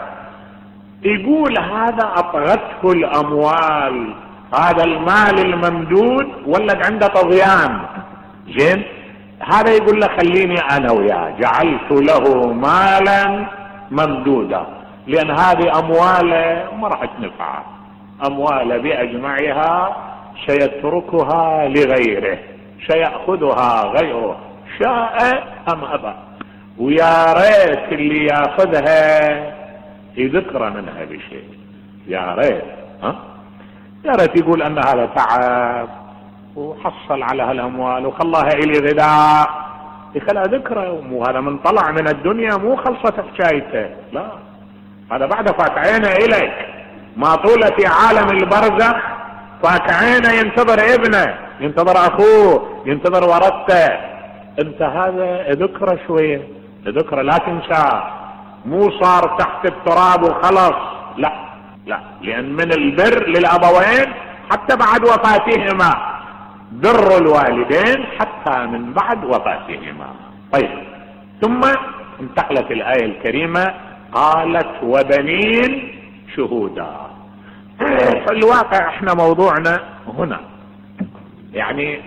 يقول هذا اطغته الاموال، هذا المال الممدود ولد عنده طغيان. زين هذا يقول له خليني انا وياه جعلت له مالا ممدودا، لان هذه امواله ما راح تنفعه، امواله باجمعها سيتركها لغيره، سيأخذها غيره شاء ام ابى، ويا ريت اللي ياخذها يذكر منها بشيء، يا ريت ها يا ريت يقول ان هذا تعب وحصل على هالاموال وخلاها الي غذاء، يخلها ذكرى، مو هذا من طلع من الدنيا مو خلصت حكايته، لا هذا بعد فات عينه اليك، ما طولة في عالم البرزخ فات عينه ينتظر ابنه، ينتظر اخوه، ينتظر ورثته، انت هذا ذكرى شوية، ذكرى لا تنسى، مو صار تحت التراب وخلص، لا لا، لان من البر للابوين حتى بعد وفاتهما، بر الوالدين حتى من بعد وفاتهما. طيب ثم انتقلت الآية الكريمة قالت وبنين شهودا. في الواقع احنا موضوعنا هنا يعني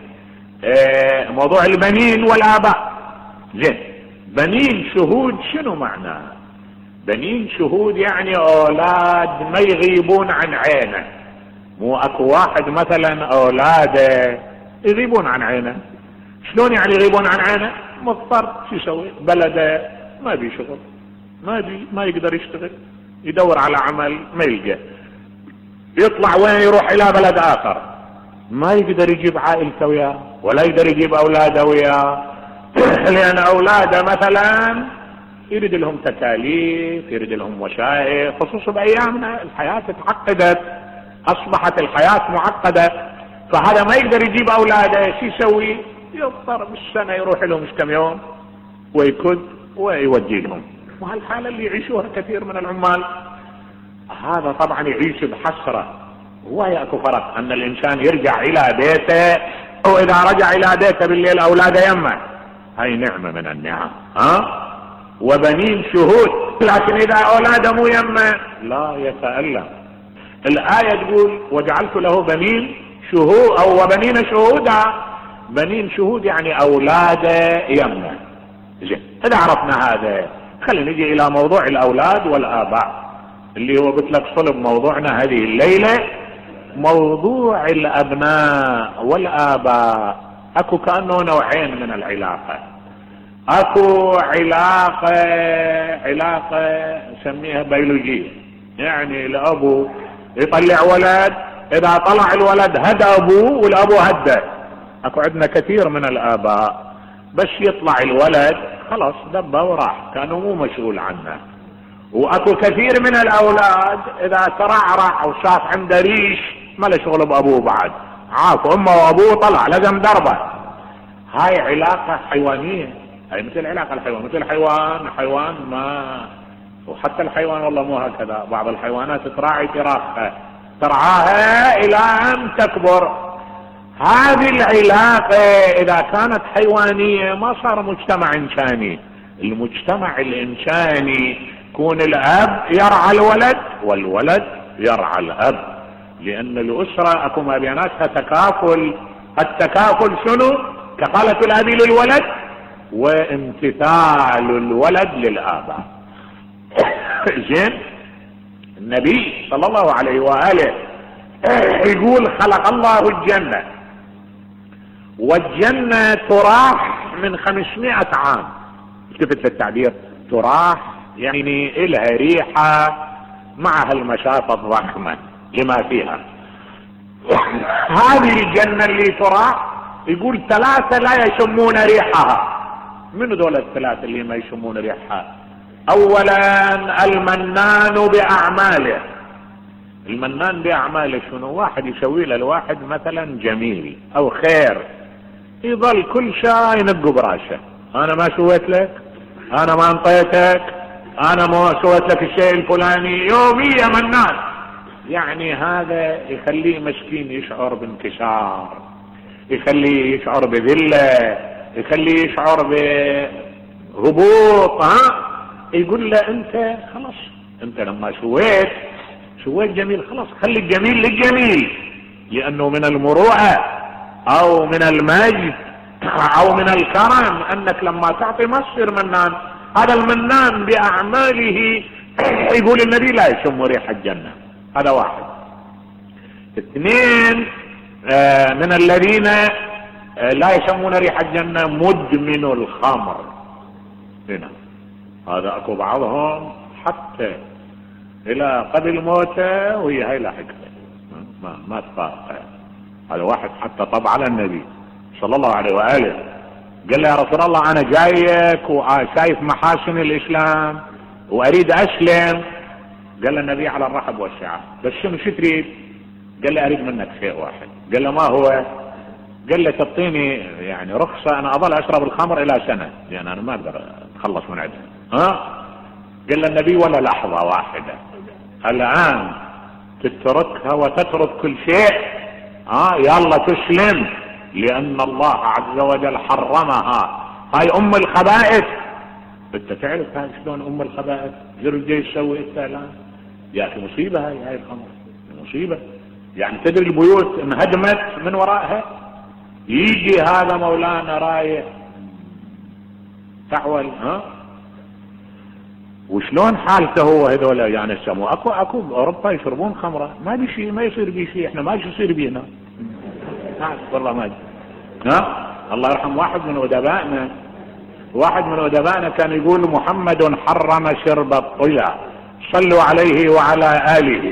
اه موضوع البنين والآباء. زين بنين شهود شنو معناه؟ بنين شهود يعني اولاد ما يغيبون عن عينه، مو اكو واحد مثلا اولاده يغيبون عن عينه، شلون يعني يغيبون عن عينه؟ مضطر شو يسوي؟ بلده ما بي شغل، ما بي ما يقدر يشتغل، يدور على عمل ما يلقى، يطلع وين؟ يروح الى بلد اخر، ما يقدر يجيب عائلته وياه ولا يقدر يجيب اولاده وياه لان اولاده مثلا يريد لهم تكاليف، يريد لهم وشائق، خصوصا بايامنا الحياه تعقدت، اصبحت الحياه معقده، فهذا ما يقدر يجيب اولاده، ايش يسوي؟ يضطر بالسنه يروح لهم كم يوم ويكد ويودي لهم، وهالحاله اللي يعيشوها كثير من العمال. هذا طبعا يعيش بحسره، وياكو فرق ان الانسان يرجع الى بيته، واذا رجع الى بيته بالليل اولاده يمه، هاي نعمه من النعم. ها وبنين شهود، لكن اذا اولاده مو يمه لا يتألم. الآية تقول وجعلت له بنين شهود او وبنين شهودا، بنين شهود يعني اولاده يمه. زين اذا عرفنا هذا خلينا نجي الى موضوع الاولاد والاباء اللي هو قلت لك صلب موضوعنا هذه الليله، موضوع الابناء والاباء. اكو كانه نوعين من العلاقه، اكو علاقه علاقه نسميها بيولوجيه، يعني الابو يطلع ولد، اذا طلع الولد هدى ابوه والابو هدى. اكو عندنا كثير من الاباء بس يطلع الولد خلاص دبه وراح، كانوا مو مسؤول عنه. واكو كثير من الاولاد اذا ترعرع او شاف عنده ريش ما له شغل بابوه بعد، عاف امه وابوه طلع لازم دربه. هاي علاقه حيوانيه، هي مثل علاقة الحيوان، مثل الحيوان حيوان ما، وحتى الحيوان والله مو هكذا، بعض الحيوانات تراعي فراخها ترعاها الى ان تكبر. هذه العلاقة اذا كانت حيوانية ما صار مجتمع انساني. المجتمع الانساني يكون الاب يرعى الولد والولد يرعى الاب، لان الاسرة اكو ما بيناتها تكافل. التكافل شنو؟ كفالة الاب للولد وامتثال الولد للاباء. زين، النبي صلى الله عليه وآله يقول خلق الله الجنة، والجنة تراح من خمسمائة عام. التفت للتعبير، تراح يعني إلها ريحة معها المسافة الضخمة لما فيها. هذه الجنة اللي تراح يقول ثلاثة لا يشمون ريحها. من دول الثلاثة اللي ما يشمون ريحها؟ اولا المنان باعماله. المنان باعماله شنو؟ واحد يسوي له الواحد مثلا جميل او خير، يظل كل شيء ينق براسه، انا ما سويت لك، انا ما انطيتك، انا ما سويت لك الشيء الفلاني، يوميا منان. يعني هذا يخليه مسكين يشعر بانكسار، يخليه يشعر بذله، يخليه يشعر بهبوط. ها يقول له انت خلاص، انت لما سويت سويت جميل، خلاص خلي الجميل للجميل، لانه من المروءة او من المجد او من الكرم انك لما تعطي ما تصير منان. هذا المنان باعماله يقول النبي لا يشم ريح الجنة. هذا واحد. اثنين، آه من الذين آه لا يشمون ريح الجنة مدمن الخمر. هنا هذا اكو بعضهم حتى الى قبل موته وهي هاي لاحقته ما ما تفارقه. هذا واحد حتى طب على النبي صلى الله عليه واله، قال له يا رسول الله انا جايك وشايف محاسن الاسلام واريد اسلم. قال له النبي على الرحب والسعه، بس شنو شو تريد؟ قال له اريد منك شيء واحد. قال له ما هو؟ قال له تعطيني يعني رخصه انا اظل اشرب الخمر الى سنه، يعني انا ما اقدر اتخلص من عندها. ها؟ قال له النبي ولا لحظه واحده، الان تتركها وتترك كل شيء. ها يلا تسلم، لان الله عز وجل حرمها. هاي ام الخبائث. انت تعرف هاي شلون ام الخبائث؟ زرجي يسوي انت الان يا اخي مصيبه. هاي هاي الخمر مصيبه. يعني تدري البيوت انهدمت من ورائها. يجي هذا مولانا رايح تعول. ها وشلون حالته هو؟ هذول يعني السمو اكو اكو باوروبا يشربون خمره ما بي شيء، ما يصير بي شيء. احنا ما يصير بينا والله ما. ها الله يرحم واحد من ادبائنا، واحد من ادبائنا كان يقول محمد حرم شرب الطلا، صلوا عليه وعلى اله.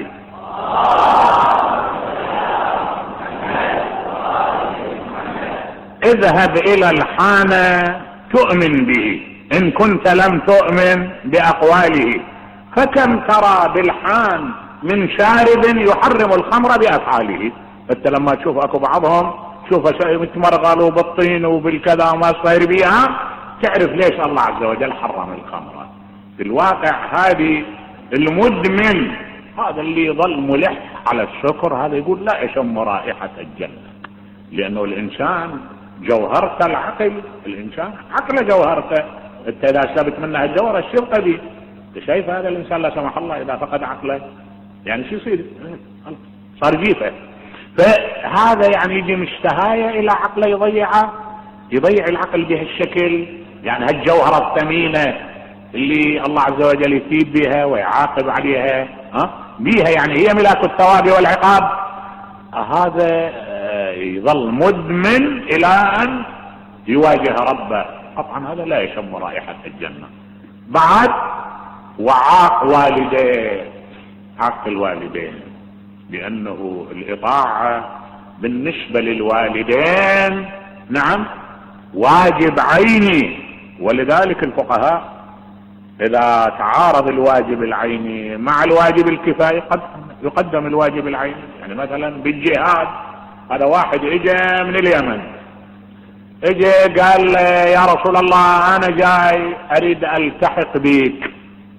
اذهب الى الحانة تؤمن به ان كنت لم تؤمن باقواله، فكم ترى بالحان من شارب يحرم الخمر بافعاله. انت لما تشوف اكو بعضهم شوف يتمرغلوا بالطين وبالكذا وما صاير بيها، تعرف ليش الله عز وجل حرم الخمر. في الواقع هذه المدمن هذا اللي يظل ملح على السكر، هذا يقول لا يشم رائحة الجنة، لانه الانسان جوهرته العقل. الانسان عقله جوهرته. انت اذا سبت منها الجوهر الشرطة دي، انت شايف هذا الانسان لا سمح الله اذا فقد عقله يعني شو يصير؟ صار جيفه. فهذا يعني يجي مشتهاية الى عقله يضيعه، يضيع العقل بهالشكل. يعني هالجوهرة الثمينة اللي الله عز وجل يثيب بها ويعاقب عليها ها بيها، يعني هي ملاك الثواب والعقاب. هذا يظل مدمن الى ان يواجه ربه. طبعا هذا لا يشم رائحة الجنة. بعد وعاق والديه، عاق الوالدين، لانه الاطاعة بالنسبة للوالدين نعم واجب عيني. ولذلك الفقهاء اذا تعارض الواجب العيني مع الواجب الكفائي قد يقدم الواجب العيني. يعني مثلا بالجهاد، هذا واحد اجى من اليمن اجي قال يا رسول الله انا جاي اريد التحق بك.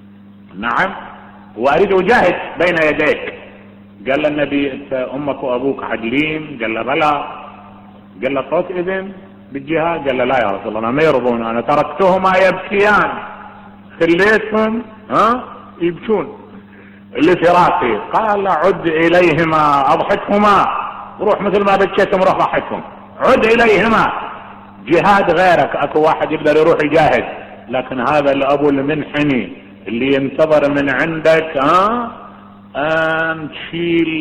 نعم، واريد اجاهد بين يديك. قال له النبي انت امك وابوك عدلين؟ قال له بلى. قال له صوت اذن بالجهاد؟ قال له لا يا رسول الله ما يرضون، انا تركتهما يبكيان، خليتهم ها يبكون لفراقي. قال عد اليهما اضحكهما، روح مثل ما بكيتهم روح ضحكهم، عد اليهما. جهاد غيرك، اكو واحد يقدر يروح يجاهد، لكن هذا الابو المنحني اللي ينتظر من عندك ها ان تشيل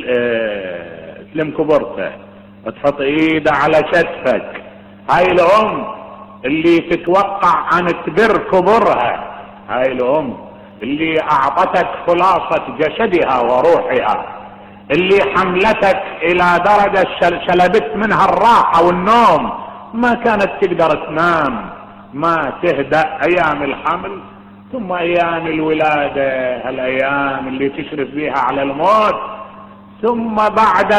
اه تلم كبرته وتحط ايده على كتفك. هاي الام اللي تتوقع ان تبر كبرها، هاي الام اللي اعطتك خلاصة جسدها وروحها، اللي حملتك الى درجة شلبت منها الراحة والنوم، ما كانت تقدر تنام، ما تهدأ ايام الحمل ثم ايام الولادة، هالايام اللي تشرف بها على الموت، ثم بعد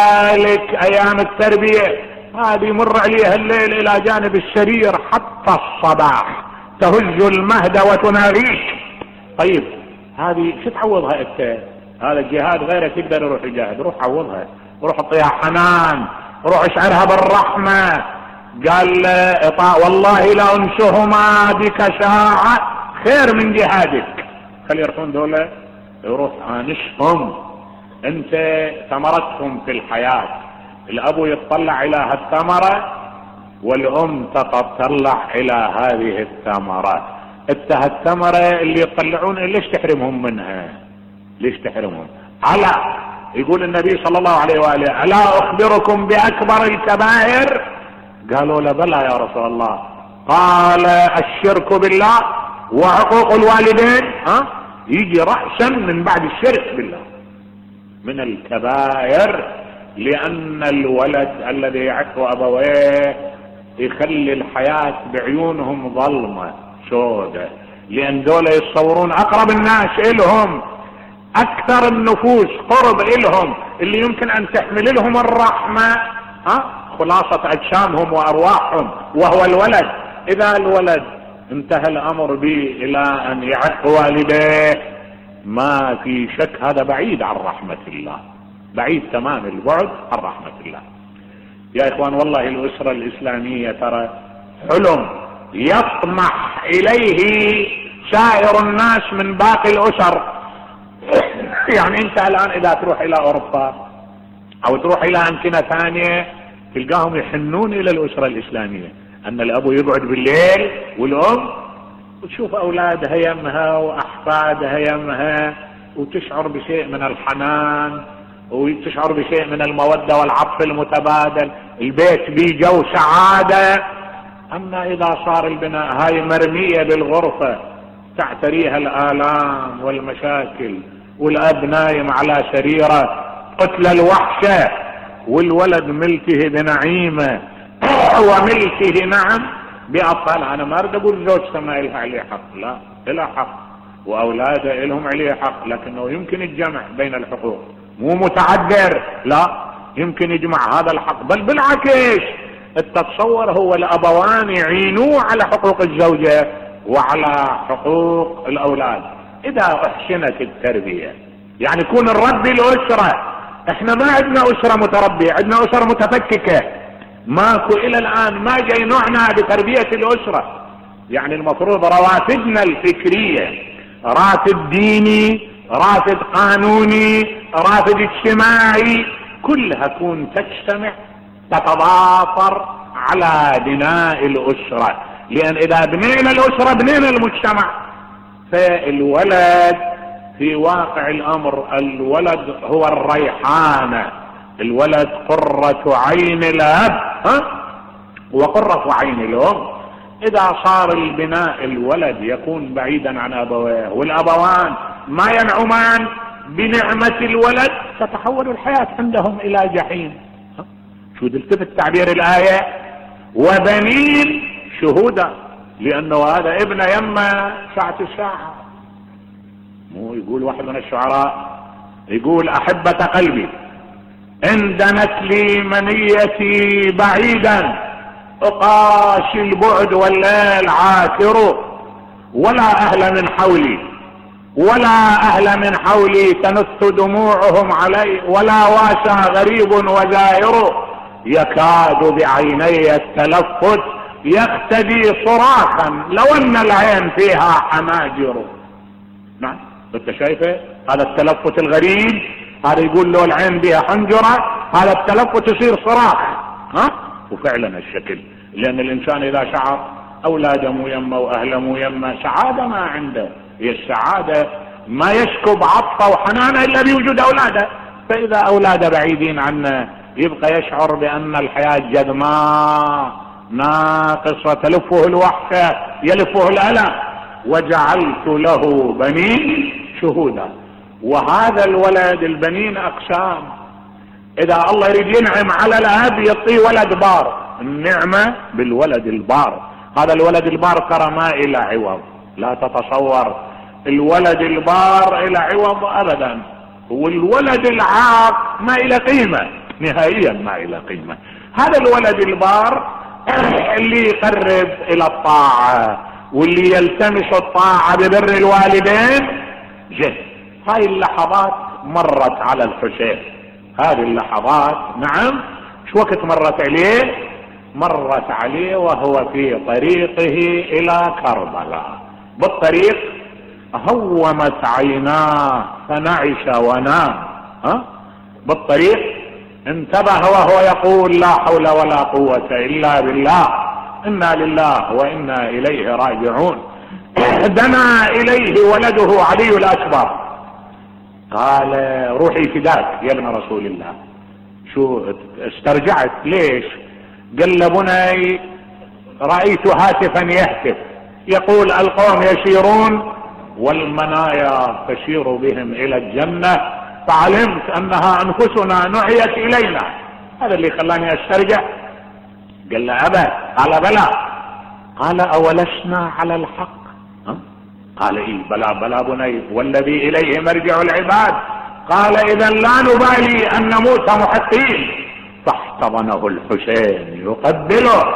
ذلك ايام التربية، هذه يمر عليها الليل الى جانب السرير حتى الصباح، تهج المهد وتناغيك. طيب هذه شو تعوضها انت؟ هذا الجهاد غيرك يقدر يروح يجاهد، روح عوضها، روح اعطيها حنان، روح اشعرها بالرحمة. قال والله لانشهما بك ساعة خير من جهادك. خلي يروحون دولة، يروح انشهم، انت ثمرتهم في الحياة. الابو يتطلع الى هالثمرة والام تتطلع الى هذه الثمرة. انت هالثمرة اللي يطلعون ليش تحرمهم منها؟ ليش تحرمهم؟ على يقول النبي صلى الله عليه وآله ألا أخبركم بأكبر الكبائر؟ قالوا لا بلى يا رسول الله. قال الشرك بالله وعقوق الوالدين، ها يجي رأسا من بعد الشرك بالله من الكبائر، لأن الولد الذي يعق أبويه يخلي الحياة بعيونهم ظلمة سودة، لأن دول يتصورون أقرب الناس إلهم، أكثر النفوس قرب إلهم، اللي يمكن أن تحمل لهم الرحمة ها خلاصة أجسامهم وأرواحهم، وهو الولد. إذا الولد انتهى الأمر به إلى أن يعق والديه، ما في شك هذا بعيد عن رحمة الله، بعيد تمام البعد عن رحمة الله. يا إخوان والله الأسرة الإسلامية ترى حلم يطمح إليه سائر الناس من باقي الأسر. يعني أنت الآن إذا تروح إلى أوروبا أو تروح إلى أمكنة ثانية تلقاهم يحنون إلى الأسرة الإسلامية، أن الأب يقعد بالليل والأم وتشوف أولادها يمها وأحفادها يمها، وتشعر بشيء من الحنان وتشعر بشيء من المودة والعطف المتبادل، البيت بيه جو سعادة. أما إذا صار البناء هاي مرمية بالغرفة تعتريها الآلام والمشاكل، والأب نايم على سريره قتل الوحشة، والولد ملته بنعيمه وملته نعم بأطفال. أنا ما أريد أقول زوجته ما إلها عليه حق، لا إلها حق، وأولاده إلهم عليه حق، لكنه يمكن الجمع بين الحقوق، مو متعذر، لا يمكن يجمع هذا الحق، بل بالعكس التصور هو الأبوان يعينوه على حقوق الزوجة وعلى حقوق الأولاد إذا أحسنت التربية. يعني يكون الرب الأسرة. احنا ما عندنا أسرة متربية، عندنا أسرة متفككة، ماكو إلى الآن ما جاي نوعنا بتربية الأسرة. يعني المفروض رواتبنا الفكرية، راتب ديني، راتب قانوني، راتب اجتماعي، كلها تكون تجتمع تتضافر على بناء الأسرة، لأن إذا بنينا الأسرة بنينا المجتمع. فالولد في واقع الأمر الولد هو الريحانة، الولد قرة عين الأب ها وقرة عين الأم. إذا صار البناء الولد يكون بعيدا عن أبويه والأبوان ما ينعمان بنعمة الولد، تتحول الحياة عندهم إلى جحيم. شو دلتفت تعبير الآية؟ وبنين شهودا، لأنه هذا ابن يما ساعة الساعة. مو يقول واحد من الشعراء يقول أحبة قلبي إن دنت لي منيتي بعيدا اقاشي البعد والليل عاكر، ولا اهل من حولي ولا اهل من حولي تنث دموعهم علي، ولا واسى غريب وزائر، يكاد بعيني التلفت يقتدي صراخا لو ان العين فيها حناجر. نعم انت شايفه هذا التلفت الغريب، هذا يقول له العين بها حنجرة، هذا التلفت يصير صراخ. ها وفعلا الشكل، لان الانسان اذا شعر اولاده مو يمه واهله مو يمه سعاده ما عنده، هي السعاده ما يسكب عطفه وحنانه الا بوجود اولاده، فاذا اولاده بعيدين عنه يبقى يشعر بان الحياه جذماء ناقصه تلفه الوحشه يلفه الالم. وجعلت له بنين شهودا، وهذا الولد البنين اقسام، اذا الله يريد ينعم على الاب يعطيه ولد بار، النعمه بالولد البار. هذا الولد البار ترى ما الى عوض، لا تتصور الولد البار الى عوض ابدا، والولد العاق ما الى قيمه نهائيا، ما الى قيمه. هذا الولد البار اللي يقرب الى الطاعه واللي يلتمس الطاعه ببر الوالدين جد. هاي اللحظات مرت على الحسين، هذه اللحظات نعم شو وقت مرت عليه؟ مرت عليه وهو في طريقه الى كربلاء، بالطريق هومت عيناه فنعش ونام. ها بالطريق انتبه وهو يقول لا حول ولا قوة الا بالله، انا لله وانا اليه راجعون. دنا اليه ولده علي الاكبر قال روحي فداك يا ابن رسول الله. شو استرجعت ليش؟ قال له بني رأيت هاتفا يهتف يقول القوم يسيرون والمنايا تسير بهم الى الجنة، فعلمت انها انفسنا نعيت الينا. هذا اللي خلاني استرجع. قال له ابا، قال بلى. قال اولسنا على الحق؟ ها؟ قال ايه بلى بلى بني والذي اليه مرجع العباد. قال اذا لا نبالي ان نموت محقين. فاحتضنه الحسين يقبله.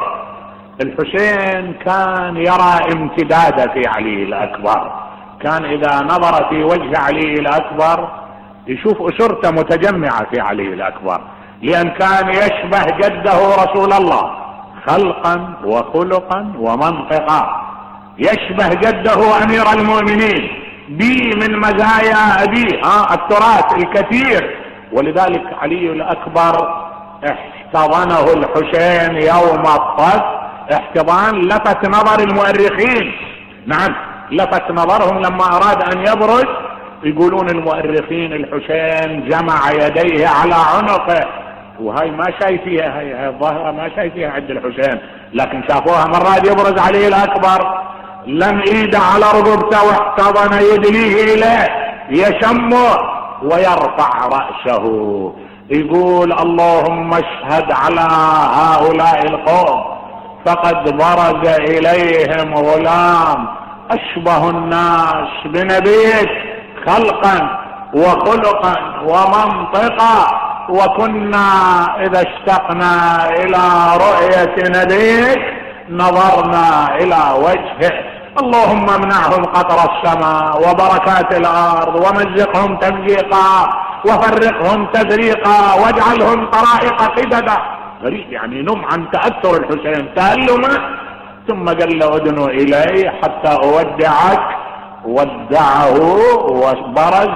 الحسين كان يرى امتداد في علي الاكبر، كان اذا نظر في وجه علي الاكبر يشوف اسرته متجمعة في علي الاكبر، لان كان يشبه جده رسول الله خلقا وخلقا ومنطقا، يشبه جده امير المؤمنين بي من مزايا ابيه ها التراث الكثير. ولذلك علي الاكبر احتضنه الحسين يوم الطف احتضان لفت نظر المؤرخين. نعم لفت نظرهم لما اراد ان يبرز، يقولون المؤرخين الحسين جمع يديه على عنقه، وهاي ما شايفيها، هاي, هاي الظاهرة ما شايفيها عند الحسين، لكن شافوها مرات يبرز علي الاكبر لم ايده على رقبته واحتضن يدليه اليه يشمه ويرفع رأسه يقول اللهم اشهد على هؤلاء القوم فقد برز اليهم غلام اشبه الناس بنبيك خلقا وخلقا ومنطقا، وكنا اذا اشتقنا الى رؤية نبيك نظرنا الى وجهه. اللهم امنعهم قطر السماء وبركات الارض ومزقهم تمزيقا وفرقهم تفريقا واجعلهم طرائق قددا. غريب يعني نم عن تأثر الحسين تألما، ثم قال له ادنوا الي حتى اودعك. ودعه وبرز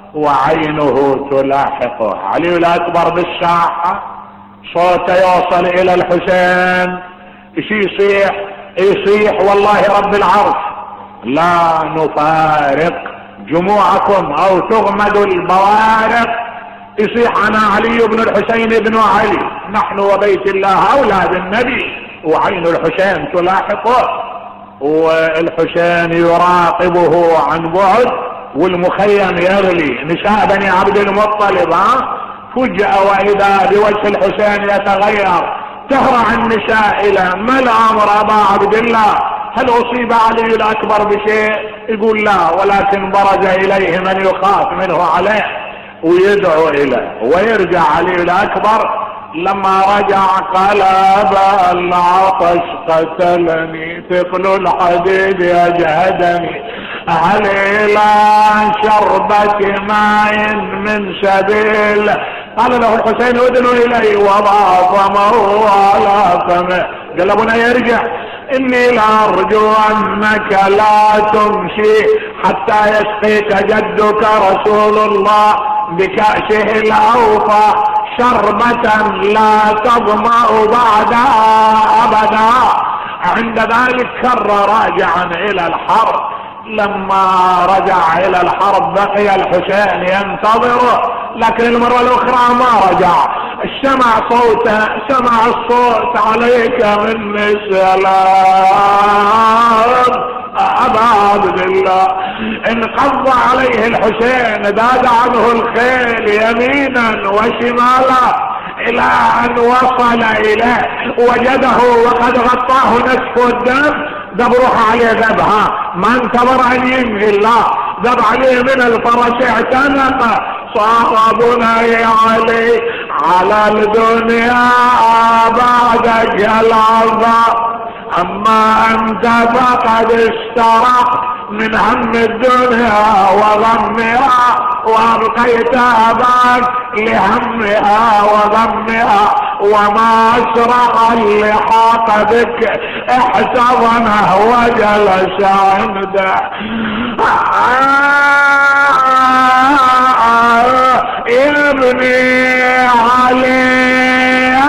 وعينه تلاحقه. علي الاكبر بالساحة صوته يوصل الى الحسين، ايش يصيح؟ يصيح والله رب العرش لا نفارق جموعكم او تغمد البوارق. يصيح انا علي بن الحسين بن علي، نحن وبيت الله اولاد النبي، وعين الحسين تلاحقه والحسين يراقبه عن بعد والمخيم يغلي. نساء بني عبد المطلب ها فجأة واذا بوجه الحسين يتغير، تهرع النساء الى ما الامر ابا عبد الله؟ هل اصيب علي الاكبر بشيء؟ يقول لا، ولكن برز اليه من يخاف منه عليه ويدعو اليه. ويرجع علي الاكبر لما رجع قال أبا العطش قتلني، ثقل الحديد أجهدني، هل إلى شربة ماء من سبيل؟ قال له الحسين ادنوا إلي، وضع فمه على فمه. قال ابونا يرجع، إني لأرجو أنك لا تمشي حتى يسقيك جدك رسول الله بكأسه الأوفى شربة لا تظمأ بعدها أبدا. عند ذلك كر راجعا إلى الحرب. لما رجع إلى الحرب بقي الحسين ينتظره، لكن المرة الأخرى ما رجع. سمع صوته، سمع الصوت عليك مني السلام أبا عبد الله. انقض عليه الحسين، داد عنه الخيل يمينا وشمالا إلى أن وصل إليه وجده وقد غطاه نصف الدم. دب روح عليه ذبها، ما انتظر أن ينهي الله، ذب عليه من الفرس اعتنق. صار بني علي على الدنيا بعدك العذاب، أما أنت فقد استرق من هم الدنيا وغمها، وأبقيت أباك لهمها وغمها، وما أسرع اللي حاق بك احتضنه وجلس عنده. يا ابني علي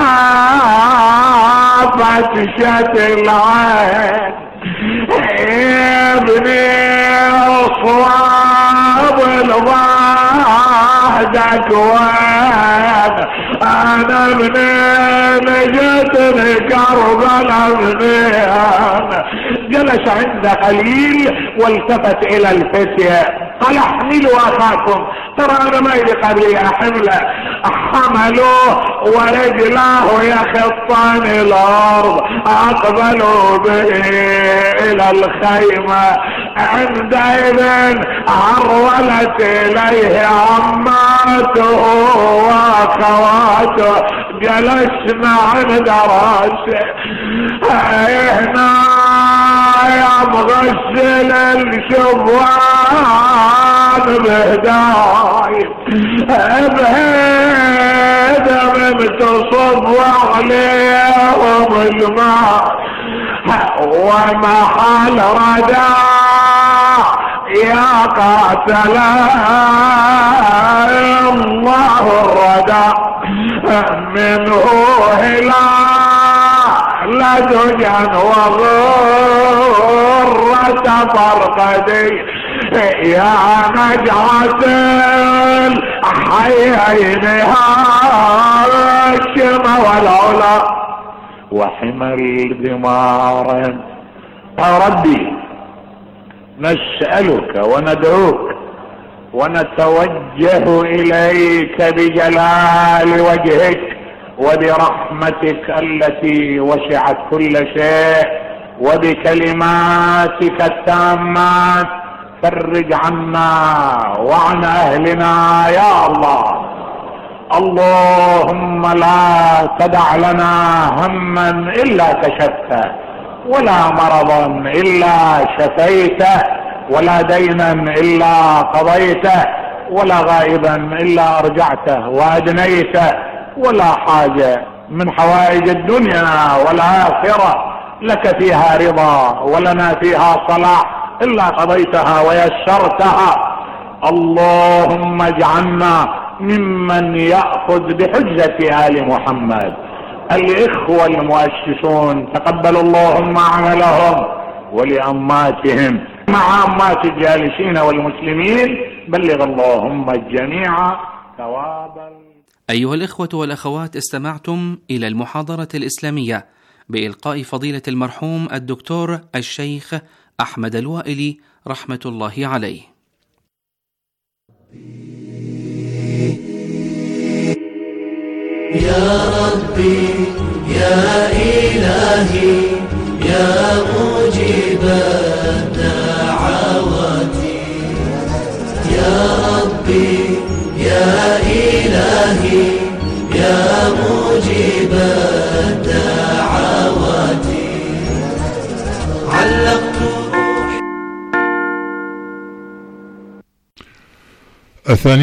فتشة العين، يا ابني اصواب الضهدك وين، انا ابني نجتني كربلاء ابني. جلس عند خليل والتفت الى الفتية قال احملوا اخاكم، ترى انا ما يليق بي احمله. حملوه ورجلاه يخطان الارض، اقبلوا به الى الخيمة. عندئذ عرولت اليه عماته واخواته، جلسنا عند راسه. هنا يا مغسل الشبان بهداي، بهيدا من تصب عليهم الماء، ومحل ردا يا قاتل الله الردى منه هلال دجا وغرة فرقدي، يا نجعة الحيين هاشم والعلا وحمى الدمار. يا ربي نسألك وندعوك ونتوجه إليك بجلال وجهك وبرحمتك التي وسعت كل شيء وبكلماتك التامات، فرج عنا وعن أهلنا يا الله. اللهم لا تدع لنا هما إلا كشفته، ولا مرضا إلا شفيته، ولا دينا إلا قضيته، ولا غائبا إلا أرجعته وأدنيته، ولا حاجة من حوائج الدنيا والآخرة لك فيها رضا ولنا فيها صلاح إلا قضيتها ويسرتها. اللهم اجعلنا ممن يأخذ بحجة آل محمد. الإخوة المؤسسون تقبل اللهم عملهم، ولأماتهم مع أمات الجالسين والمسلمين بلغ اللهم الجميع ثوابا. أيها الإخوة والأخوات، استمعتم إلى المحاضرة الإسلامية بإلقاء فضيلة المرحوم الدكتور الشيخ أحمد الوائلي رحمة الله عليه. يا ربي يا إلهي يا مجيب الدعوات، يا ربي يا إلهي يا مجيب الثانية